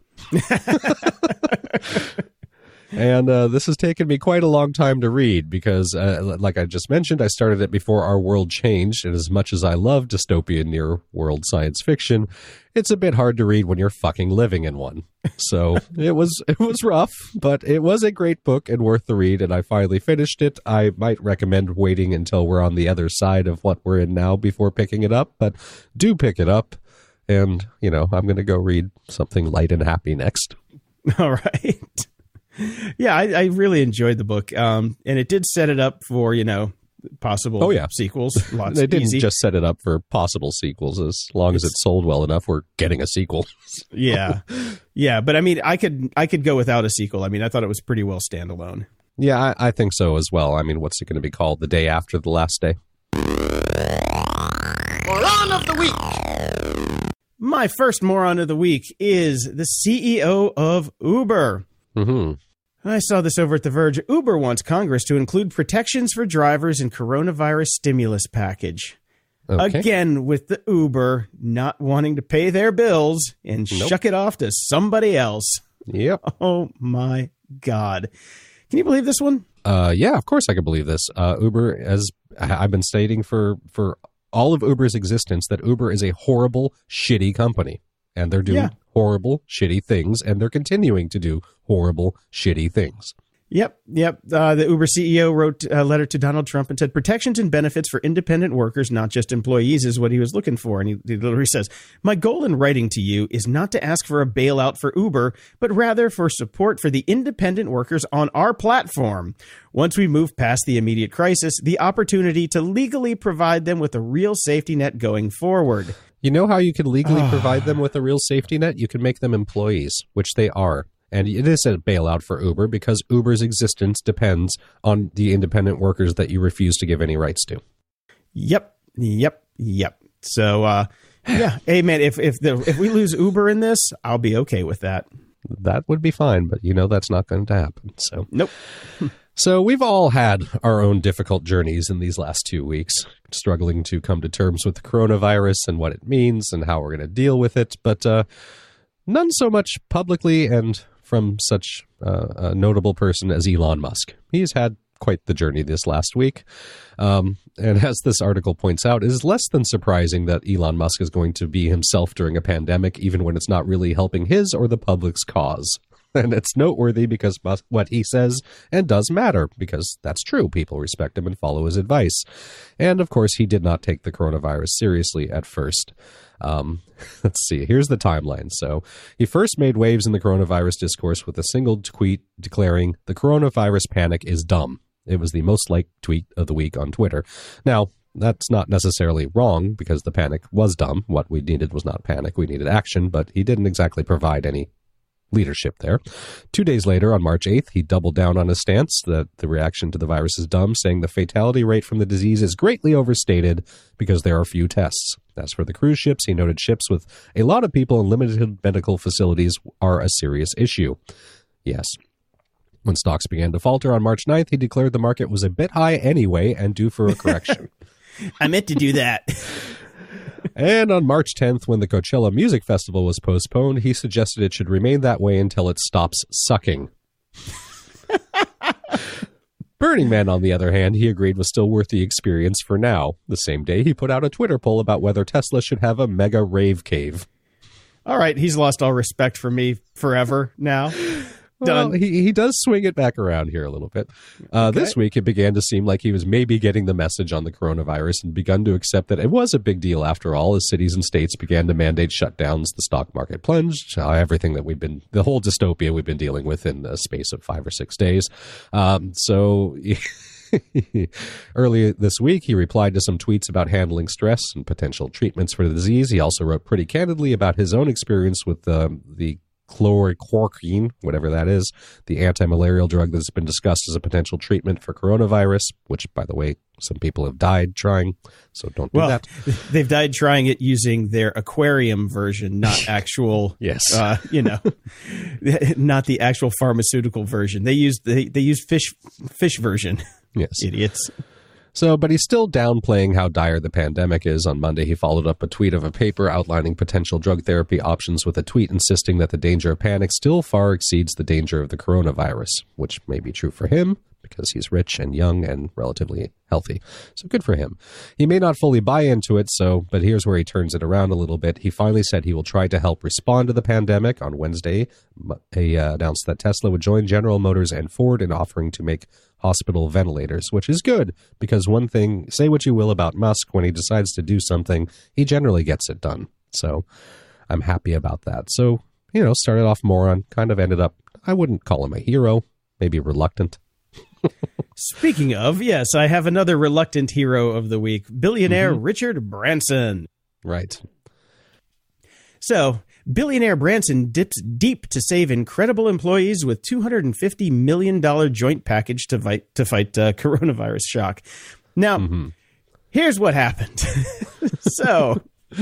And uh, this has taken me quite a long time to read because, uh, like I just mentioned, I started it before our world changed. And as much as I love dystopian near-world science fiction, it's a bit hard to read when you're fucking living in one. So it was it was rough, but it was a great book and worth the read. And I finally finished it. I might recommend waiting until we're on the other side of what we're in now before picking it up. But do pick it up. And, you know, I'm going to go read something light and happy next. All right. Yeah, I, I really enjoyed the book, um, and it did set it up for, you know, possible oh, yeah. sequels. Lots they didn't easy. just set it up for possible sequels. As long as it sold well enough, we're getting a sequel. yeah, yeah, but I mean, I could I could go without a sequel. I mean, I thought it was pretty well standalone. Yeah, I, I think so as well. I mean, what's it going to be called? The Day After the Last Day? Moron of the Week. My first moron of the week is the C E O of Uber. Mm-hmm. I saw this over at The Verge. Uber wants Congress to include protections for drivers in coronavirus stimulus package. Okay. Again, with the Uber not wanting to pay their bills and Nope. shuck it off to somebody else. Yep. Oh, my God. Can you believe this one? Uh, yeah, of course I can believe this. Uh, Uber, as I- I've been stating for, for all of Uber's existence, that Uber is a horrible, shitty company. And they're doing Yeah. horrible, shitty things, and they're continuing to do horrible, shitty things. Yep, yep. Uh, the Uber C E O wrote a letter to Donald Trump and said, protections and benefits for independent workers, not just employees, is what he was looking for. And he, he literally says, my goal in writing to you is not to ask for a bailout for Uber, but rather for support for the independent workers on our platform. Once we move past the immediate crisis, the opportunity to legally provide them with a real safety net going forward. You know how you can legally provide them with a real safety net? You can make them employees, which they are. And it is a bailout for Uber because Uber's existence depends on the independent workers that you refuse to give any rights to. Yep, yep, yep. So, uh, yeah, hey, man, if if the if we lose Uber in this, I'll be okay with that. That would be fine, but you know that's not going to happen. So Nope. So we've all had our own difficult journeys in these last two weeks, struggling to come to terms with the coronavirus and what it means and how we're going to deal with it, but uh, none so much publicly and from such uh, a notable person as Elon Musk. He's had quite the journey this last week. Um, and as this article points out, it is less than surprising that Elon Musk is going to be himself during a pandemic, even when it's not really helping his or the public's cause. And it's noteworthy because what he says and does matter, because that's true. People respect him and follow his advice. And of course, he did not take the coronavirus seriously at first. Um, let's see. Here's the timeline. So he first made waves in the coronavirus discourse with a single tweet declaring the coronavirus panic is dumb. It was the most liked tweet of the week on Twitter. Now, that's not necessarily wrong, because the panic was dumb. What we needed was not panic. We needed action, but he didn't exactly provide any leadership there. Two days later, on March eighth, he doubled down on his stance that the reaction to the virus is dumb, saying the fatality rate from the disease is greatly overstated because there are few tests. As for the cruise ships, he noted ships with a lot of people and limited medical facilities are a serious issue. Yes. When stocks began to falter on March ninth, he declared the market was a bit high anyway and due for a correction. I meant to do that. And on March tenth, when the Coachella Music Festival was postponed, he suggested it should remain that way until it stops sucking. Burning Man, on the other hand, he agreed was still worth the experience for now. The same day, he put out a Twitter poll about whether Tesla should have a mega rave cave. All right, he's lost all respect for me forever now. Well, Done. he, he does swing it back around here a little bit. Uh, Okay. This week, it began to seem like he was maybe getting the message on the coronavirus and begun to accept that it was a big deal after all, as cities and states began to mandate shutdowns. The stock market plunged, uh, everything that we've been, the whole dystopia we've been dealing with in the space of five or six days. Um, so... Earlier this week, he replied to some tweets about handling stress and potential treatments for the disease. He also wrote pretty candidly about his own experience with um, the chloroquine, whatever that is, the anti-malarial drug that's been discussed as a potential treatment for coronavirus, which, by the way, some people have died trying, so don't do well, that. They've died trying it using their aquarium version, not actual, Yes. uh, you know, not the actual pharmaceutical version. They used they, they used fish fish version. Yes. Idiots. So, but he's still downplaying how dire the pandemic is. On Monday, he followed up a tweet of a paper outlining potential drug therapy options with a tweet insisting that the danger of panic still far exceeds the danger of the coronavirus, which may be true for him because he's rich and young and relatively healthy. So good for him. He may not fully buy into it, so, but here's where he turns it around a little bit. He finally said he will try to help respond to the pandemic. On Wednesday, he uh, announced that Tesla would join General Motors and Ford in offering to make hospital ventilators, which is good because one thing, say what you will about Musk, when he decides to do something, he generally gets it done. So I'm happy about that. So, you know, started off moron, kind of ended up, I wouldn't call him a hero, maybe reluctant. Speaking of, yes, I have another reluctant hero of the week, billionaire Mm-hmm. Richard Branson. Right. So, billionaire Branson dips deep to save incredible employees with two hundred fifty million dollars joint package to fight, to fight uh, coronavirus shock. Now, Mm-hmm. here's what happened. So,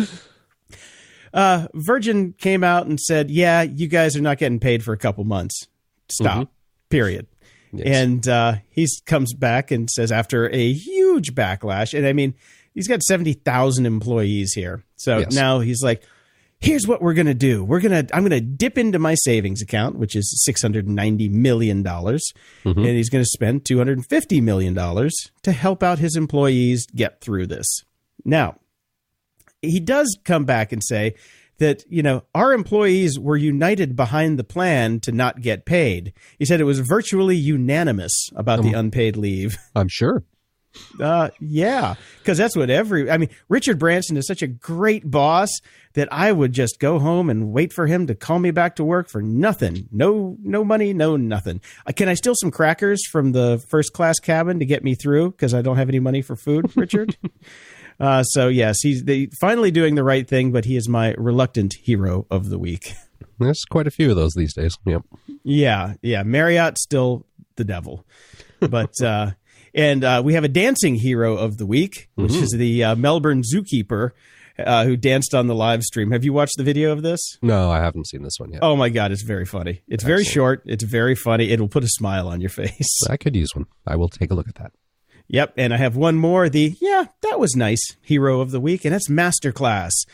uh, Virgin came out and said, yeah, you guys are not getting paid for a couple months. Stop. Mhm. Period. Yes. And uh, he comes back and says, after a huge backlash, and I mean, he's got seventy thousand employees here. So Yes. now he's like, here's what we're going to do. We're going to, I'm going to dip into my savings account, which is six hundred ninety million dollars. Mhm. And he's going to spend two hundred fifty million dollars to help out his employees get through this. Now, he does come back and say that, you know, our employees were united behind the plan to not get paid. He said it was virtually unanimous about the unpaid leave. I'm sure. Uh, yeah, because that's what every, I mean, Richard Branson is such a great boss that I would just go home and wait for him to call me back to work for nothing. No, no money, no nothing. Uh, can I steal some crackers from the first class cabin to get me through? Because I don't have any money for food, Richard. uh, so yes, he's they, finally doing the right thing, but he is my reluctant hero of the week. There's quite a few of those these days. Yep. Yeah, yeah. Marriott's still the devil. But, uh, and uh, we have a dancing hero of the week, which Mm-hmm. is the uh, Melbourne zookeeper uh, who danced on the live stream. Have you watched the video of this? No, I haven't seen this one yet. Oh, my God. It's very funny. It's very Excellent. short. It's very funny. It'll put a smile on your face. I could use one. I will take a look at that. Yep. And I have one more. The, yeah, that was nice hero of the week. And that's Masterclass.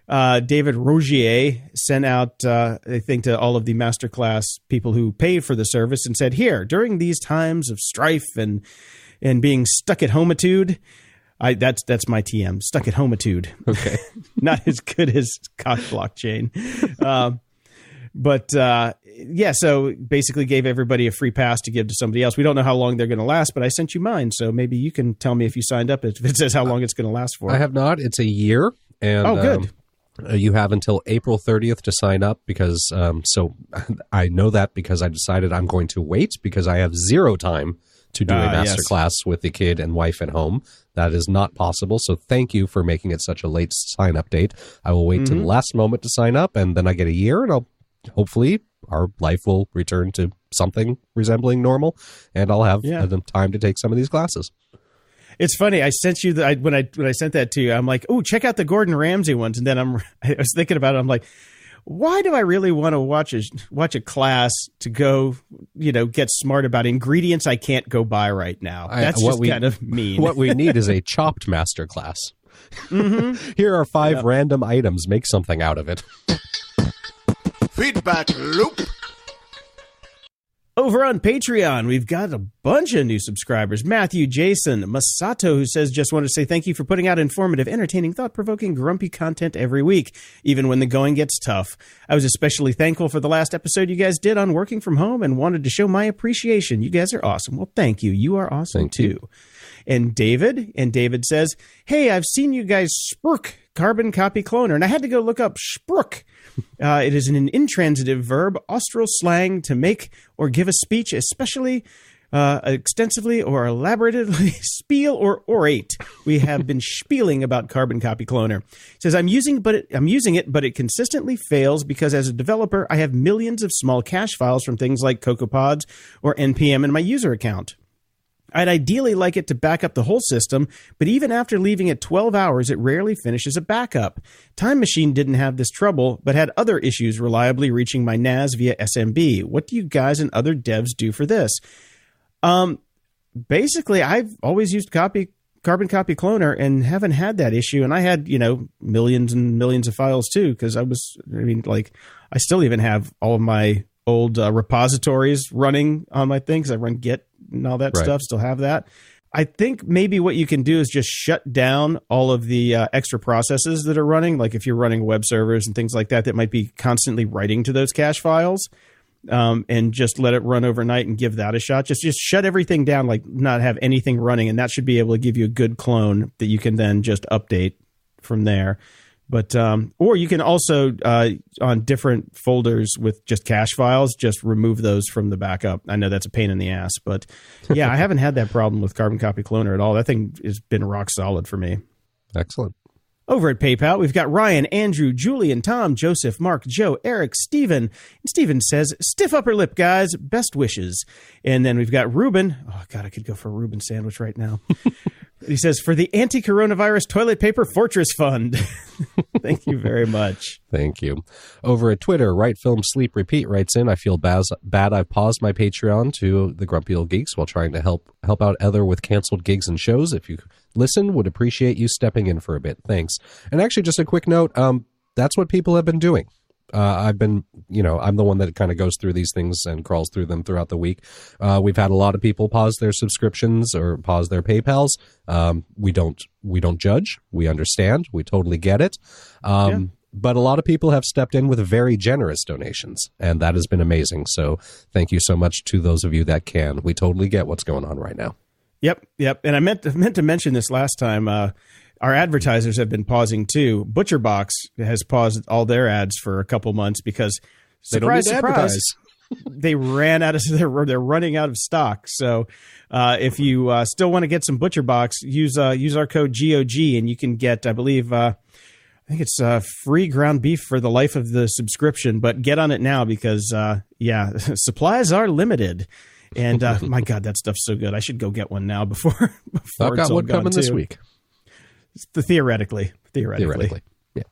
Uh, David Rogier sent out, uh, I think, to all of the masterclass people who paid for the service and said, here, during these times of strife and and being stuck at homitude, I that's that's my T M, stuck at homitude. Okay. Not as good as cock blockchain. um, but uh, yeah, so basically gave everybody a free pass to give to somebody else. We don't know how long they're going to last, but I sent you mine. So maybe you can tell me if you signed up, if it says how long it's going to last for. I have not. It's a year. And, oh, good. Um, Uh, you have until April thirtieth to sign up because, um, so I know that because I decided I'm going to wait because I have zero time to do uh, a master yes. class with the kid and wife at home. That is not possible. So thank you for making it such a late sign up date. I will wait mm-hmm. to the last moment to sign up, and then I get a year, and I'll hopefully our life will return to something resembling normal, and I'll have yeah. time to take some of these classes. It's funny. I sent you the I, when I when I sent that to you. I'm like, oh, check out the Gordon Ramsay ones, and then I'm I was thinking about it. I'm like, why do I really want to watch a watch a class to go, you know, get smart about ingredients I can't go buy right now? That's I, just we, kind of mean. What we need is a chopped master class. Mm-hmm. Here are five yep. random items. Make something out of it. Feedback loop. Over on Patreon, we've got a bunch of new subscribers. Matthew, Jason, Masato, who says, just want to say thank you for putting out informative, entertaining, thought-provoking, grumpy content every week, even when the going gets tough. I was especially thankful for the last episode you guys did on working from home and wanted to show my appreciation. You guys are awesome. Well, thank you. You are awesome, thank too. You. And David, and David says, hey, I've seen you guys spruik carbon copy cloner, and I had to go look up spruik. Uh, it is an intransitive verb, Austral slang, to make or give a speech, especially uh, extensively or elaborately, spiel or orate. We have been spieling about Carbon Copy Cloner. It says, I'm using, but it, I'm using it, but it consistently fails because as a developer, I have millions of small cache files from things like CocoaPods or N P M in my user account. I'd ideally like it to back up the whole system, but even after leaving it twelve hours, it rarely finishes a backup. Time Machine didn't have this trouble, but had other issues reliably reaching my N A S via S M B. What do you guys and other devs do for this? Um, basically, I've always used copy Carbon Copy Cloner and haven't had that issue. And I had, you know, millions and millions of files too, because I was, I mean, like, I still even have all of my old uh, repositories running on my thing because I run Git and all that right. stuff, still have that. I think maybe what you can do is just shut down all of the uh, extra processes that are running. Like if you're running web servers and things like that, that might be constantly writing to those cache files, um, and just let it run overnight and give that a shot. Just, just shut everything down, like not have anything running. And that should be able to give you a good clone that you can then just update from there. But um, or you can also uh, on different folders with just cache files, just remove those from the backup. I know that's a pain in the ass, but yeah, I haven't had that problem with Carbon Copy Cloner at all. That thing has been rock solid for me. Excellent. Over at PayPal, we've got Ryan, Andrew, Julian, Tom, Joseph, Mark, Joe, Eric, Steven. And Steven says, stiff upper lip, guys. Best wishes. And then we've got Ruben. Oh, God, I could go for a Reuben sandwich right now. He says, for the anti-coronavirus toilet paper fortress fund. Thank you very much. Thank you. Over at Twitter, Right Film Sleep Repeat writes in, I feel bad, bad I've paused my Patreon to the Grumpy Old Geeks while trying to help help out Ether with canceled gigs and shows. If you listen, would appreciate you stepping in for a bit. Thanks. And actually, just a quick note, um, that's what people have been doing. Uh, I've been, you know, I'm the one that kind of goes through these things and crawls through them throughout the week. Uh, we've had a lot of people pause their subscriptions or pause their PayPals. Um, we don't, we don't judge. We understand. We totally get it. Um, yeah. But a lot of people have stepped in with very generous donations, and that has been amazing. So thank you so much to those of you that can. We totally get what's going on right now. Yep, yep. And I meant to, meant to mention this last time. Uh, Our advertisers have been pausing too. ButcherBox has paused all their ads for a couple months because surprise, they don't need to surprise, they ran out of they're they're running out of stock. So uh, if you uh, still want to get some ButcherBox, use uh, use our code G O G and you can get, I believe, uh, I think it's uh, free ground beef for the life of the subscription. But get on it now because uh, yeah, supplies are limited. And uh, my God, that stuff's so good. I should go get one now before before I've got it's all one gone coming too. this week. The theoretically, theoretically, theoretically, yeah.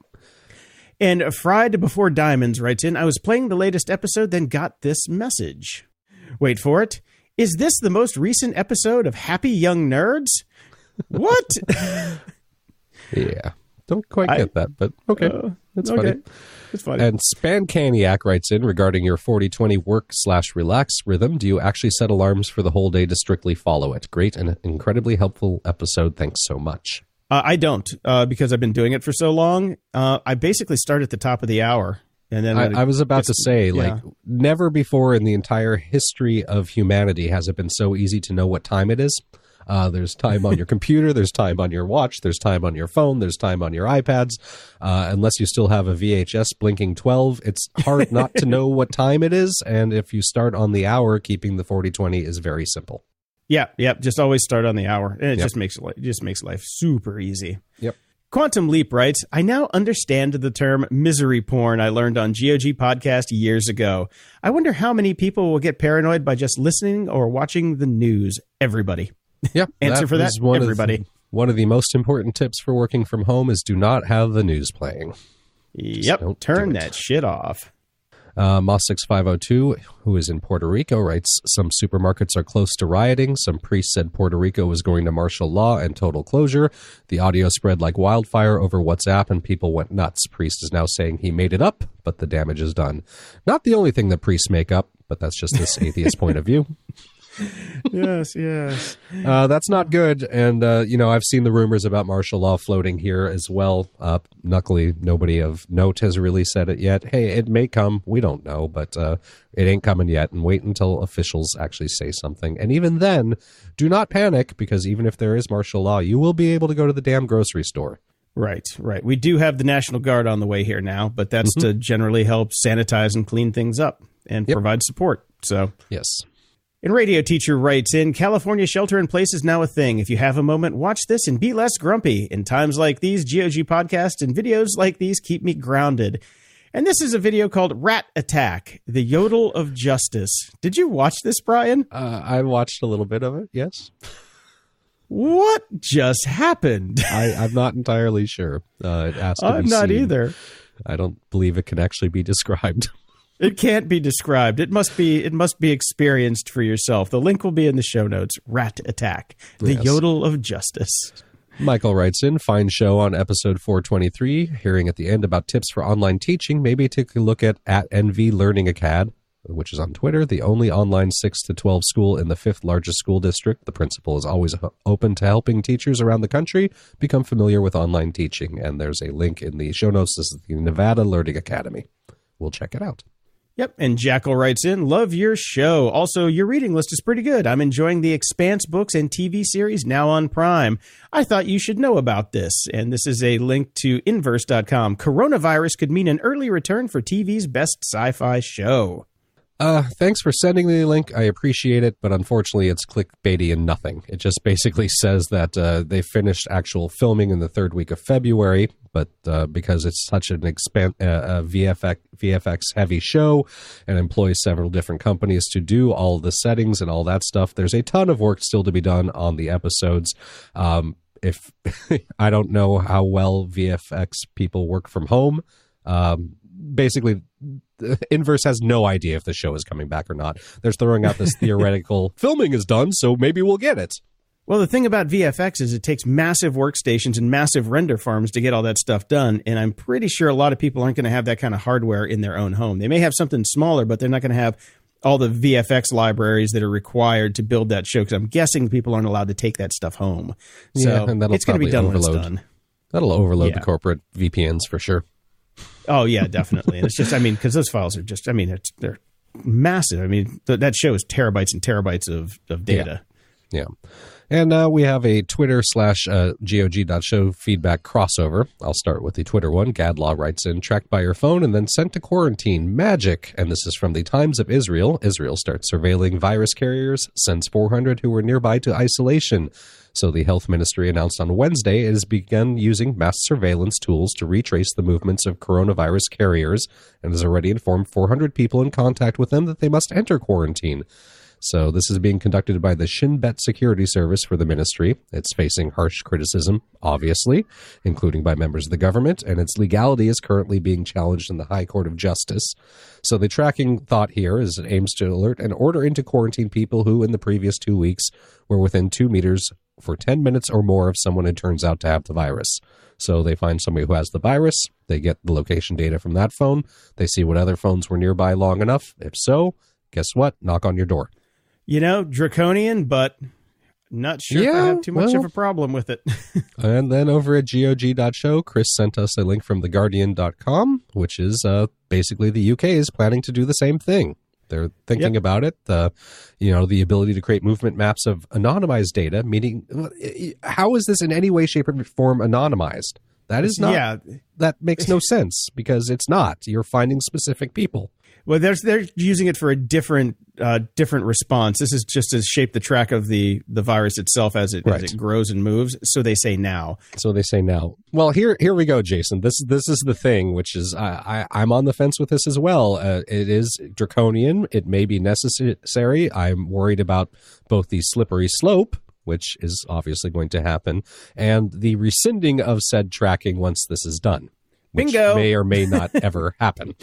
And Fried Before Diamonds writes in, I was playing the latest episode, then got this message. Wait for it. Is this the most recent episode of Happy Young Nerds? What? Yeah. don't quite I, get that, but okay. Uh, That's okay. funny. It's funny. And Spancaniac writes in regarding your forty twenty work slash relax rhythm. Do you actually set alarms for the whole day to strictly follow it? Great and incredibly helpful episode. Thanks so much. Uh, I don't, uh, because I've been doing it for so long. Uh, I basically start at the top of the hour. And then I, I was about to say, yeah. like, never before in the entire history of humanity has it been so easy to know what time it is. Uh, there's time on your computer, there's time on your watch, there's time on your phone, there's time on your iPads. Uh, unless you still have a V H S blinking twelve, it's hard not to know what time it is. And if you start on the hour, keeping the forty twenty is very simple. Yeah, yeah. Just always start on the hour. And it Yep. just makes it just makes life super easy. Yep. Quantum Leap writes, I now understand the term misery porn I learned on G O G podcast years ago. I wonder how many people will get paranoid by just listening or watching the news. Everybody. Yeah. Answer for that, is one everybody. Of the, one of the most important tips for working from home is do not have the news playing. Yep. don't Turn do it. that shit off. Uh, Moss six five oh two, who is in Puerto Rico, writes, some supermarkets are close to rioting. Some priest said Puerto Rico was going to martial law and total closure. The audio spread like wildfire over WhatsApp and people went nuts. Priest is now saying he made it up, but the damage is done. Not the only thing that priests make up, but that's just this atheist point of view. Yes, yes. Uh, that's not good. And, uh, you know, I've seen the rumors about martial law floating here as well. Uh, luckily, nobody of note has really said it yet. Hey, it may come. We don't know, but uh, it ain't coming yet. And wait until officials actually say something. And even then, do not panic, because even if there is martial law, you will be able to go to the damn grocery store. Right, right. We do have the National Guard on the way here now, but that's Mm-hmm. to generally help sanitize and clean things up and Yep. provide support. So... Yes. And Radio Teacher writes in, California shelter in place is now a thing. If you have a moment, watch this and be less grumpy. In times like these, G O G podcasts and videos like these keep me grounded. And this is a video called Rat Attack, the Yodel of Justice. Did you watch this, Brian? Uh, I watched a little bit of it, yes. What just happened? I, I'm not entirely sure. Uh, it has to I'm be not seen. either. I don't believe it can actually be described. It can't be described. It must be it must be experienced for yourself. The link will be in the show notes. Rat Attack, the Yes. Yodel of Justice. Michael writes in, fine show on episode four twenty-three. Hearing at the end about tips for online teaching, maybe take a look at at N V Learning Acad, which is on Twitter, the only online six to twelve school in the fifth largest school district. The principal is always open to helping teachers around the country become familiar with online teaching. And there's a link in the show notes. This is the Nevada Learning Academy. We'll check it out. Yep, and Jackal writes in, love your show. Also, your reading list is pretty good. I'm enjoying the Expanse books and T V series now on Prime. I thought you should know about this. And this is a link to inverse dot com. Coronavirus could mean an early return for T V's best sci-fi show. Uh, thanks for sending the link. I appreciate it, but unfortunately it's clickbaity and nothing. It just basically says that uh, they finished actual filming in the third week of February, but uh, because it's such an expan- uh, V F X, V F X heavy show and employs several different companies to do all the settings and all that stuff, there's a ton of work still to be done on the episodes. Um, if I don't know how well V F X people work from home, um, basically Inverse has no idea if the show is coming back or not. They're throwing out this theoretical filming is done, so maybe we'll get it. Well, the thing about V F X is it takes massive workstations and massive render farms to get all that stuff done, and I'm pretty sure a lot of people aren't going to have that kind of hardware in their own home. They may have something smaller, but they're not going to have all the V F X libraries that are required to build that show, because I'm guessing people aren't allowed to take that stuff home. So Yeah, and that'll it's going to be probably done when overload. it's done. That'll overload Yeah. the corporate V P Ns for sure. Oh, yeah, definitely. And it's just, I mean, because those files are just, I mean, it's, they're massive. I mean, th- that show is terabytes and terabytes of, of data. Yeah. And uh, we have a Twitter slash uh, GOG.show feedback crossover. I'll start with the Twitter one. Gadlaw writes in, tracked by your phone and then sent to quarantine. Magic. And this is from the Times of Israel. Israel starts surveilling virus carriers, sends four hundred who were nearby to isolation. So the health ministry announced on Wednesday it has begun using mass surveillance tools to retrace the movements of coronavirus carriers and has already informed four hundred people in contact with them that they must enter quarantine. So this is being conducted by the Shin Bet Security Service for the ministry. It's facing harsh criticism, obviously, including by members of the government, and its legality is currently being challenged in the High Court of Justice. So the tracking thought here is it aims to alert and order into quarantine people who, in the previous two weeks, were within two meters for ten minutes or more if someone who turns out to have the virus. So they find somebody who has the virus, they get the location data from that phone, they see what other phones were nearby long enough. If so, guess what? Knock on your door. You know, draconian, but not sure yeah, if I have too much well, of a problem with it. And then over at G O G dot show, Chris sent us a link from the guardian dot com, which is uh, basically the U K is planning to do the same thing. They're thinking yep. about it. The, you know, the ability to create movement maps of anonymized data, meaning how is this in any way, shape, or form anonymized? That is not, yeah. that makes no sense because it's not. You're finding specific people. Well, they're, they're using it for a different uh, different response. This is just to shape the track of the, the virus itself as it right. as it grows and moves. So they say now. So they say now. Well, here here we go, Jason. This this is the thing, which is I, I I'm on the fence with this as well. Uh, it is draconian. It may be necessary. I'm worried about both the slippery slope, which is obviously going to happen, and the rescinding of said tracking once this is done. Which Bingo. May or may not ever happen.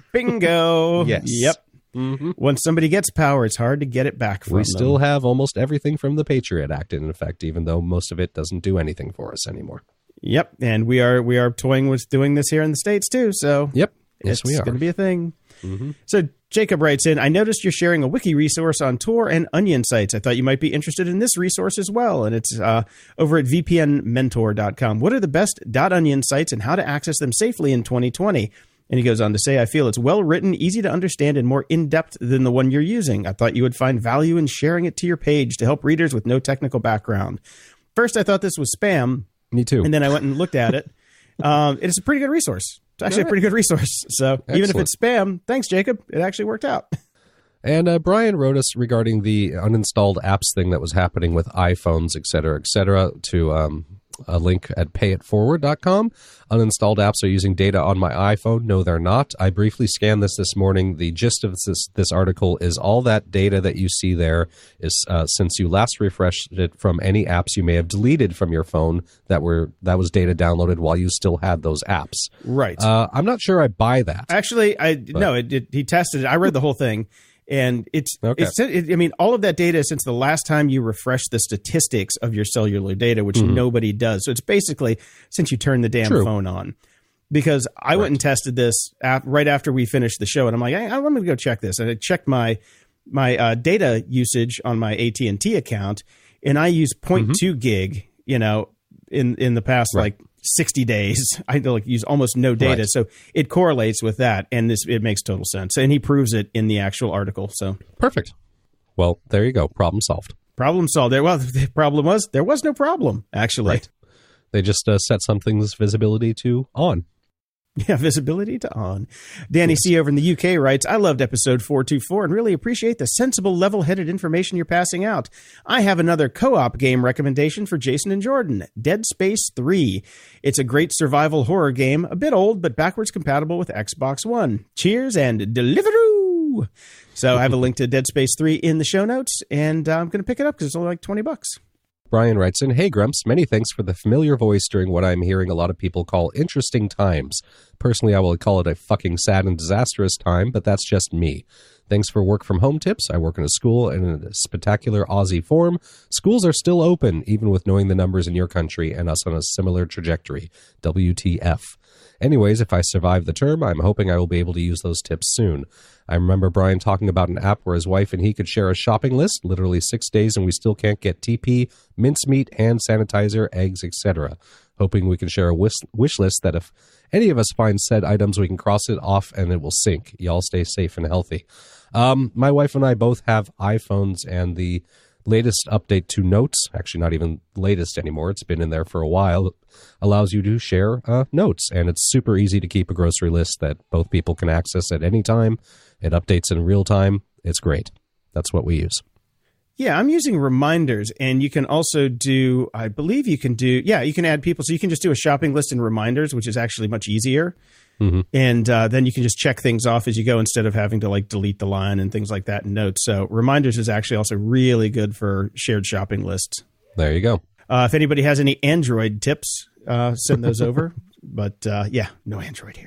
Bingo. Yes. Yep. Mm-hmm. Once somebody gets power, it's hard to get it back from We them. still have almost everything from the Patriot Act in effect, even though most of it doesn't do anything for us anymore. Yep. And we are we are toying with doing this here in the States too. So yep. Yes, it's we are. going to be a thing. Mm-hmm. So Jacob writes in, I noticed you're sharing a wiki resource on Tor and Onion sites. I thought you might be interested in this resource as well. And it's uh, over at V P N mentor dot com. What are the best .onion sites and how to access them safely in twenty twenty? And he goes on to say, I feel it's well written, easy to understand, and more in-depth than the one you're using. I thought you would find value in sharing it to your page to help readers with no technical background. First, I thought this was spam. Me too. And then I went and looked at it. Um, it's a pretty good resource. It's actually a pretty good resource. So Excellent. Even if it's spam, thanks, Jacob. It actually worked out. And uh, Brian wrote us regarding the uninstalled apps thing that was happening with iPhones, et cetera, et cetera, to um, a link at pay it forward dot com. Uninstalled apps are using data on my iPhone. No, they're not. I briefly scanned this this morning. The gist of this, this article is all that data that you see there is uh, since you last refreshed it from any apps you may have deleted from your phone that were that was data downloaded while you still had those apps. Right. Uh, I'm not sure I buy that. Actually, I but. no, it, it, he tested it. I read the whole thing. And it's, okay. it's it, I mean, all of that data since the last time you refreshed the statistics of your cellular data, which mm-hmm. nobody does. So it's basically since you turned the damn True. phone on. Because I right. went and tested this af- right after we finished the show, and I'm like, hey, I'm going to go check this. And I checked my my uh, data usage on my A T and T account, and I use zero point two mm-hmm. gig, you know, in, in the past right. like sixty days. I like use almost no data. Right. So it correlates with that, and this it makes total sense. And he proves it in the actual article. So perfect. Well, there you go. Problem solved. Problem solved. There. Well, the problem was there was no problem, actually. Right. They just uh, set something's visibility to on. Yeah, visibility to on. Danny yes. C. over in the U K writes, I loved episode four twenty-four and really appreciate the sensible, level-headed information you're passing out. I have another co-op game recommendation for Jason and Jordan, Dead Space three. It's a great survival horror game, a bit old, but backwards compatible with Xbox One. Cheers and Deliveroo! So I have a link to Dead Space three in the show notes, and uh, I'm going to pick it up because it's only like twenty bucks. Brian writes in, Hey Grumps, many thanks for the familiar voice during what I'm hearing a lot of people call interesting times. Personally, I will call it a fucking sad and disastrous time, but that's just me. Thanks for work from home tips. I work in a school and in a spectacular Aussie form. Schools are still open, even with knowing the numbers in your country and us on a similar trajectory. W T F. Anyways, if I survive the term, I'm hoping I will be able to use those tips soon. I remember Brian talking about an app where his wife and he could share a shopping list, literally six days, and we still can't get T P, mincemeat, hand sanitizer, eggs, et cetera. Hoping we can share a wish, wish list that if any of us find said items, we can cross it off and it will sync. Y'all stay safe and healthy. Um, my wife and I both have iPhones, and the latest update to Notes, actually not even latest anymore, it's been in there for a while, allows you to share uh, notes, and it's super easy to keep a grocery list that both people can access at any time. It updates in real time. It's great. That's what we use. Yeah, I'm using Reminders, and you can also do, I believe you can do, yeah, you can add people. So you can just do a shopping list in Reminders, which is actually much easier. Mm-hmm. And uh, then you can just check things off as you go instead of having to like delete the line and things like that in Notes. So Reminders is actually also really good for shared shopping lists. There you go. Uh, if anybody has any Android tips, uh, send those over. But uh, yeah, no Android here.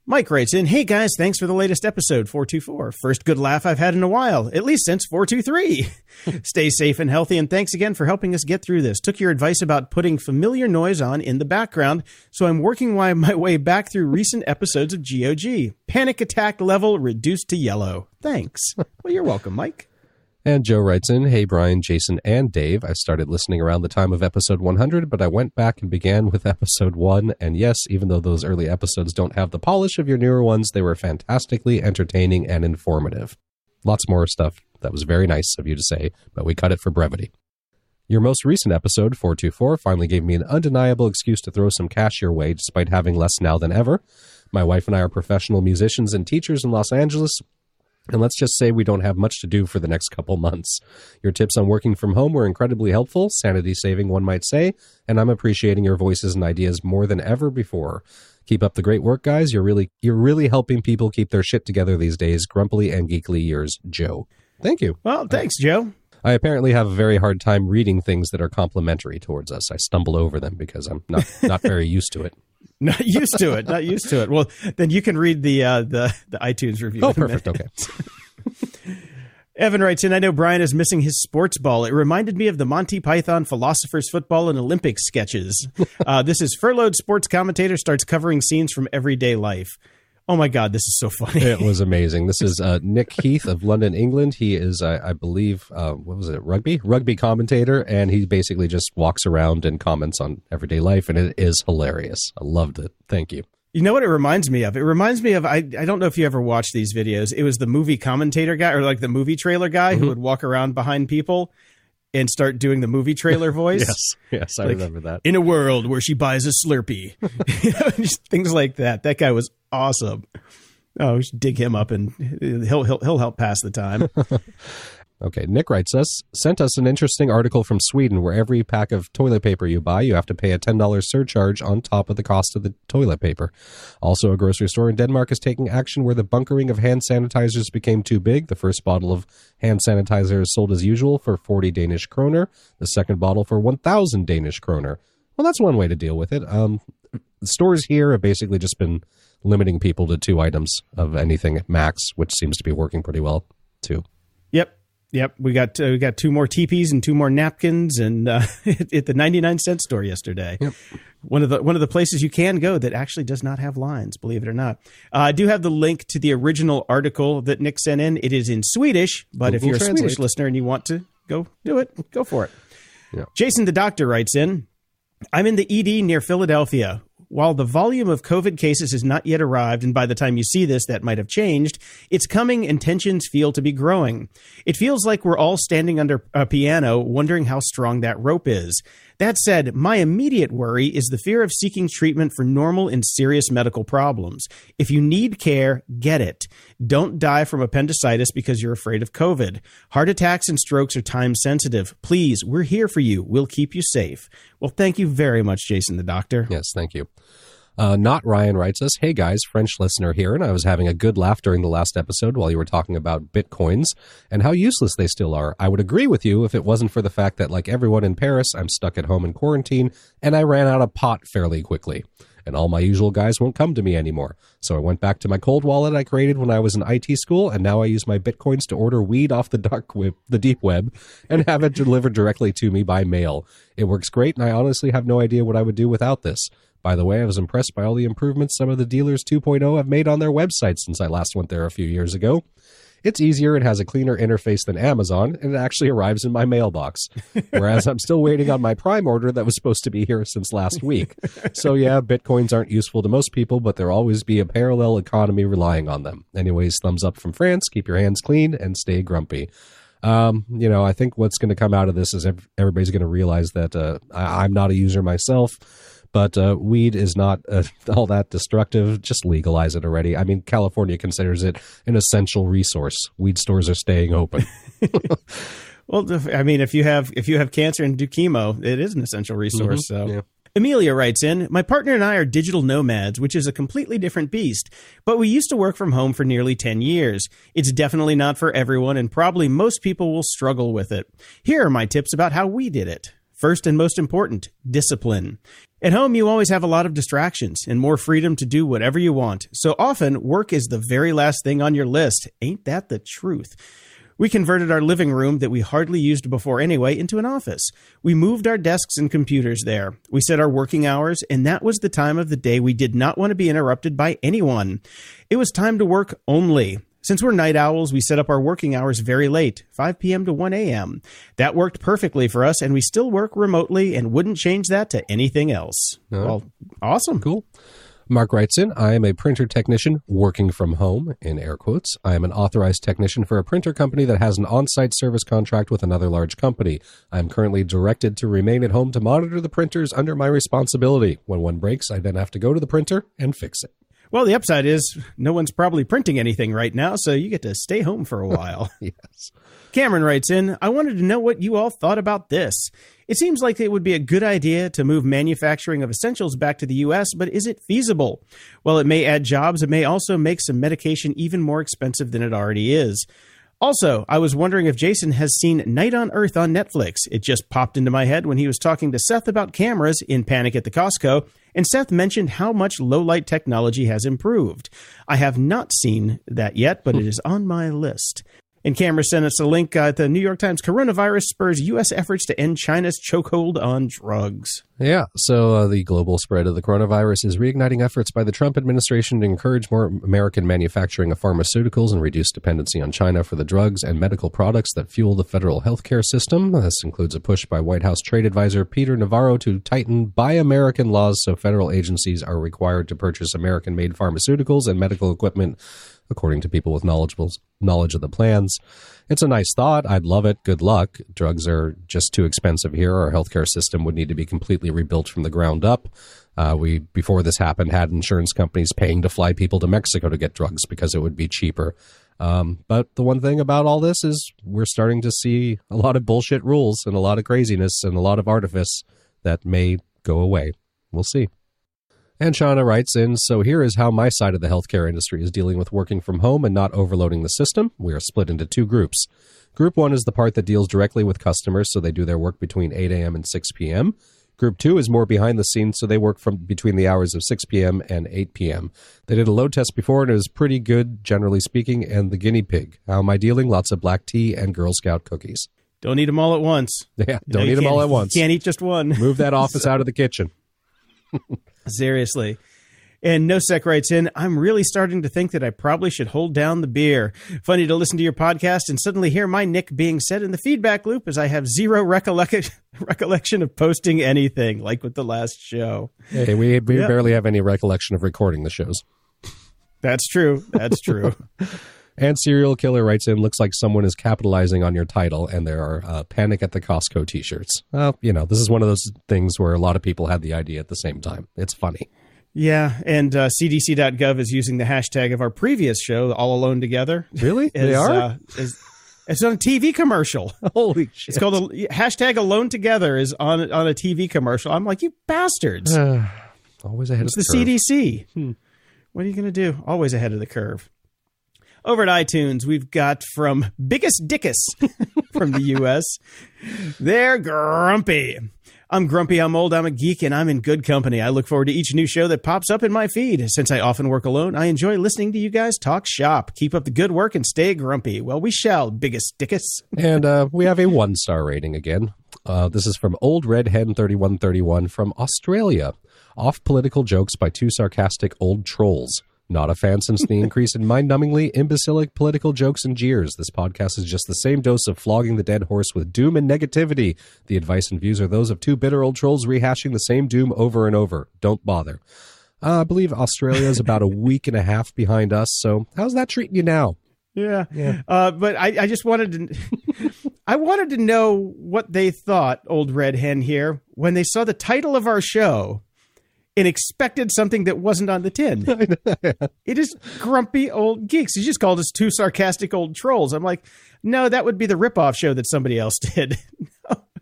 Mike writes in, hey guys, thanks for the latest episode, four two four. First good laugh I've had in a while, at least since four two three. Stay safe and healthy, and thanks again for helping us get through this. Took your advice about putting familiar noise on in the background, so I'm working my way back through recent episodes of G O G. Panic attack level reduced to yellow. Thanks. Well, you're welcome, Mike. And Joe writes in, hey, Brian, Jason, and Dave. I started listening around the time of episode one hundred, but I went back and began with episode one. And yes, even though those early episodes don't have the polish of your newer ones, they were fantastically entertaining and informative. Lots more stuff that was very nice of you to say, but we cut it for brevity. Your most recent episode, four two four, finally gave me an undeniable excuse to throw some cash your way, despite having less now than ever. My wife and I are professional musicians and teachers in Los Angeles, and let's just say we don't have much to do for the next couple months. Your tips on working from home were incredibly helpful, sanity-saving, one might say, and I'm appreciating your voices and ideas more than ever before. Keep up the great work, guys. You're really you're really helping people keep their shit together these days. Grumpily and geekily yours, Joe. Thank you. Well, thanks, Joe. I apparently have a very hard time reading things that are complimentary towards us. I stumble over them because I'm not, not very used to it. Not used to it. Not used to it. Well, then you can read the uh, the, the iTunes review. Oh, perfect. Okay. Evan writes in, I know Brian is missing his sports ball. It reminded me of the Monty Python Philosopher's Football and Olympics sketches. Uh, this is furloughed sports commentator starts covering scenes from everyday life. Oh, my God, this is so funny. It was amazing. This is uh, Nick Heath of London, England. He is, I, I believe, uh, what was it, rugby? Rugby commentator, and he basically just walks around and comments on everyday life, and it is hilarious. I loved it. Thank you. You know what it reminds me of? It reminds me of, I, I don't know if you ever watched these videos. It was the movie commentator guy, or like the movie trailer guy, mm-hmm. who would walk around behind people and start doing the movie trailer voice. yes, yes, I like, remember that. In a world where she buys a Slurpee. You know, just things like that. That guy was awesome. Oh, we should dig him up and he'll he'll he'll help pass the time. Okay, Nick writes us, sent us an interesting article from Sweden where every pack of toilet paper you buy, you have to pay a ten dollars surcharge on top of the cost of the toilet paper. Also, a grocery store in Denmark is taking action where the bunkering of hand sanitizers became too big. The first bottle of hand sanitizer is sold as usual for forty Danish kroner, the second bottle for one thousand Danish kroner. Well, that's one way to deal with it. Um, the stores here have basically just been limiting people to two items of anything at max, which seems to be working pretty well, too. Yep. Yep, we got uh, we got two more teepees and two more napkins, and uh, at the ninety-nine cent store yesterday. Yep. One of the one of the places you can go that actually does not have lines, believe it or not. Uh, I do have the link to the original article that Nick sent in. It is in Swedish, but Google if you're Translate. a Swedish listener and you want to go do it, go for it. Yep. Jason the Doctor writes in, I'm in the E D near Philadelphia. While the volume of COVID cases has not yet arrived, and by the time you see this, that might have changed, it's coming and tensions feel to be growing. It feels like we're all standing under a piano, wondering how strong that rope is. That said, my immediate worry is the fear of seeking treatment for normal and serious medical problems. If you need care, get it. Don't die from appendicitis because you're afraid of COVID. Heart attacks and strokes are time sensitive. Please, we're here for you. We'll keep you safe. Well, thank you very much, Jason the Doctor. Yes, thank you. Uh, Not Ryan writes us, hey guys, French listener here, and I was having a good laugh during the last episode while you were talking about Bitcoins and how useless they still are. I would agree with you if it wasn't for the fact that, like everyone in Paris, I'm stuck at home in quarantine, and I ran out of pot fairly quickly. And all my usual guys won't come to me anymore. So I went back to my cold wallet I created when I was in I T school, and now I use my Bitcoins to order weed off the dark web, the deep web, and have it delivered directly to me by mail. It works great, and I honestly have no idea what I would do without this. By the way, I was impressed by all the improvements some of the dealers two point oh have made on their website since I last went there a few years ago. It's easier, it has a cleaner interface than Amazon, and it actually arrives in my mailbox. Whereas I'm still waiting on my Prime order that was supposed to be here since last week. So yeah, Bitcoins aren't useful to most people, but there'll always be a parallel economy relying on them. Anyways, thumbs up from France, keep your hands clean, and stay grumpy. Um, you know, I think what's going to come out of this is everybody's going to realize that uh, I, I'm not a user myself. But uh, weed is not uh, all that destructive. Just legalize it already. I mean, California considers it an essential resource. Weed stores are staying open. Well, I mean, if you have if you have cancer and do chemo, it is an essential resource. Mm-hmm. So. Yeah. Amelia writes in, my partner and I are digital nomads, which is a completely different beast, but we used to work from home for nearly ten years. It's definitely not for everyone, and probably most people will struggle with it. Here are my tips about how we did it. First and most important, discipline. At home, you always have a lot of distractions and more freedom to do whatever you want. So often, work is the very last thing on your list. Ain't that the truth? We converted our living room that we hardly used before anyway into an office. We moved our desks and computers there. We set our working hours, and that was the time of the day we did not want to be interrupted by anyone. It was time to work only. Since we're night owls, we set up our working hours very late, five p.m. to one a.m. That worked perfectly for us, and we still work remotely and wouldn't change that to anything else. No. Well, awesome. Cool. Mark writes in, I am a printer technician working from home, in air quotes. I am an authorized technician for a printer company that has an on-site service contract with another large company. I am currently directed to remain at home to monitor the printers under my responsibility. When one breaks, I then have to go to the printer and fix it. Well, the upside is no one's probably printing anything right now, so you get to stay home for a while. Yes. Cameron writes in, I wanted to know what you all thought about this. It seems like it would be a good idea to move manufacturing of essentials back to the U S, but is it feasible? While it may add jobs, it may also make some medication even more expensive than it already is. Also, I was wondering if Jason has seen Night on Earth on Netflix. It just popped into my head when he was talking to Seth about cameras in Panic at the Costco, and Seth mentioned how much low-light technology has improved. I have not seen that yet, but it is on my list. And Cameron sent us a link uh, at the New York Times. Coronavirus spurs U S efforts to end China's chokehold on drugs. Yeah, so uh, the global spread of the coronavirus is reigniting efforts by the Trump administration to encourage more American manufacturing of pharmaceuticals and reduce dependency on China for the drugs and medical products that fuel the federal healthcare system. This includes a push by White House trade advisor Peter Navarro to tighten Buy American laws so federal agencies are required to purchase American-made pharmaceuticals and medical equipment, according to people with knowledgeable knowledge of the plans. It's a nice thought. I'd love it. Good luck. Drugs are just too expensive here. Our healthcare system would need to be completely rebuilt from the ground up. Uh, we, before this happened, had insurance companies paying to fly people to Mexico to get drugs because it would be cheaper. Um, but the one thing about all this is we're starting to see a lot of bullshit rules and a lot of craziness and a lot of artifice that may go away. We'll see. And Shauna writes in, so here is how my side of the healthcare industry is dealing with working from home and not overloading the system. We are split into two groups. Group one is the part that deals directly with customers, so they do their work between eight a.m. and six p.m. Group two is more behind the scenes, so they work from between the hours of six p.m. and eight p.m. They did a load test before, and it was pretty good, generally speaking, and the guinea pig. How am I dealing? Lots of black tea and Girl Scout cookies. Don't eat them all at once. Yeah, don't eat them all at once. You can't eat just one. Move that office out of the kitchen. Seriously. And NoSec writes in, I'm really starting to think that I probably should hold down the beer. Funny to listen to your podcast and suddenly hear my nick being said in the feedback loop as I have zero recollec- recollection of posting anything, like with the last show. Hey, we, we Yep. barely have any recollection of recording the shows. That's true. That's true. And Serial Killer writes in, looks like someone is capitalizing on your title, and there are uh, Panic at the Costco t-shirts. Well, you know, this is one of those things where a lot of people had the idea at the same time. It's funny. Yeah, and uh, C D C dot gov is using the hashtag of our previous show, All Alone Together. Really? As, They are? Uh, as, it's on a T V commercial. Holy shit. It's called a, hashtag Alone Together is on on a T V commercial. I'm like, you bastards. Uh, always ahead It's of the the, C D curve. C. Hmm. What are you going to do? Always ahead of the curve. Over at iTunes, we've got from Biggest Dickus from the U S. They're grumpy. I'm grumpy, I'm old, I'm a geek, and I'm in good company. I look forward to each new show that pops up in my feed. Since I often work alone, I enjoy listening to you guys talk shop. Keep up the good work and stay grumpy. Well, we shall, Biggest Dickus. And uh, we have a one-star rating again. Uh, this is from Old Red Hen thirty-one thirty-one from Australia. Off-political jokes by two sarcastic old trolls. Not a fan since the increase in mind-numbingly imbecilic political jokes and jeers. This podcast is just the same dose of flogging the dead horse with doom and negativity. The advice and views are those of two bitter old trolls rehashing the same doom over and over. Don't bother. Uh, I believe Australia is about a week and a half behind us, so how's that treating you now? Yeah. yeah. Uh, but I, I just wanted to I wanted to know what they thought, Old Red Hen here, when they saw the title of our show and expected something that wasn't on the tin. It is Grumpy Old Geeks. You just called us two sarcastic old trolls. I'm like, no, that would be the ripoff show that somebody else did.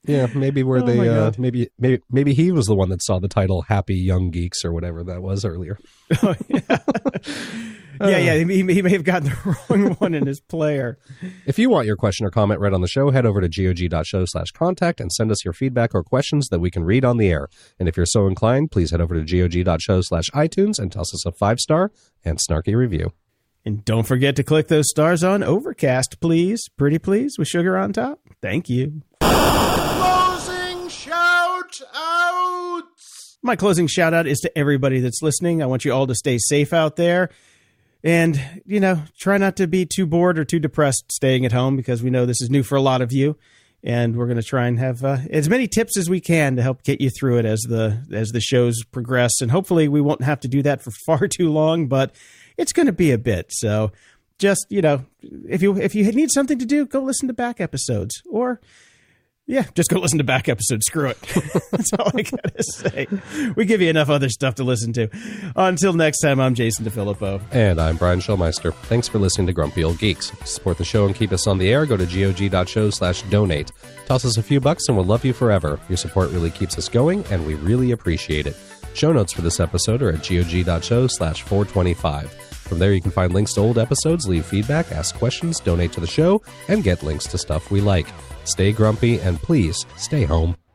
Yeah, maybe where Oh they, my uh, God. maybe, maybe, maybe he was the one that saw the title "Happy Young Geeks" or whatever that was earlier. Oh, yeah. yeah, yeah. He, he may have gotten the wrong one in his player. If you want your question or comment read on the show, head over to gog.show slash contact and send us your feedback or questions that we can read on the air. And if you're so inclined, please head over to gog.show slash iTunes and toss us a five-star and snarky review. And don't forget to click those stars on Overcast, please. Pretty please, with sugar on top. Thank you. Closing shout outs. My closing shout out is to everybody that's listening. I want you all to stay safe out there. And, you know, try not to be too bored or too depressed staying at home, because we know this is new for a lot of you. And we're going to try and have uh, as many tips as we can to help get you through it as the as the shows progress. And hopefully we won't have to do that for far too long, but it's going to be a bit. So just, you know, if you if you need something to do, go listen to back episodes, or yeah, just go listen to back episodes. Screw it. That's all I got to say. We give you enough other stuff to listen to. Until next time, I'm Jason DeFilippo. And I'm Brian Schulmeister. Thanks for listening to Grumpy Old Geeks. To support the show and keep us on the air, go to gog.show slash donate. Toss us a few bucks and we'll love you forever. Your support really keeps us going, and we really appreciate it. Show notes for this episode are at gog.show slash 425. From there, you can find links to old episodes, leave feedback, ask questions, donate to the show, and get links to stuff we like. Stay grumpy, and please, stay home.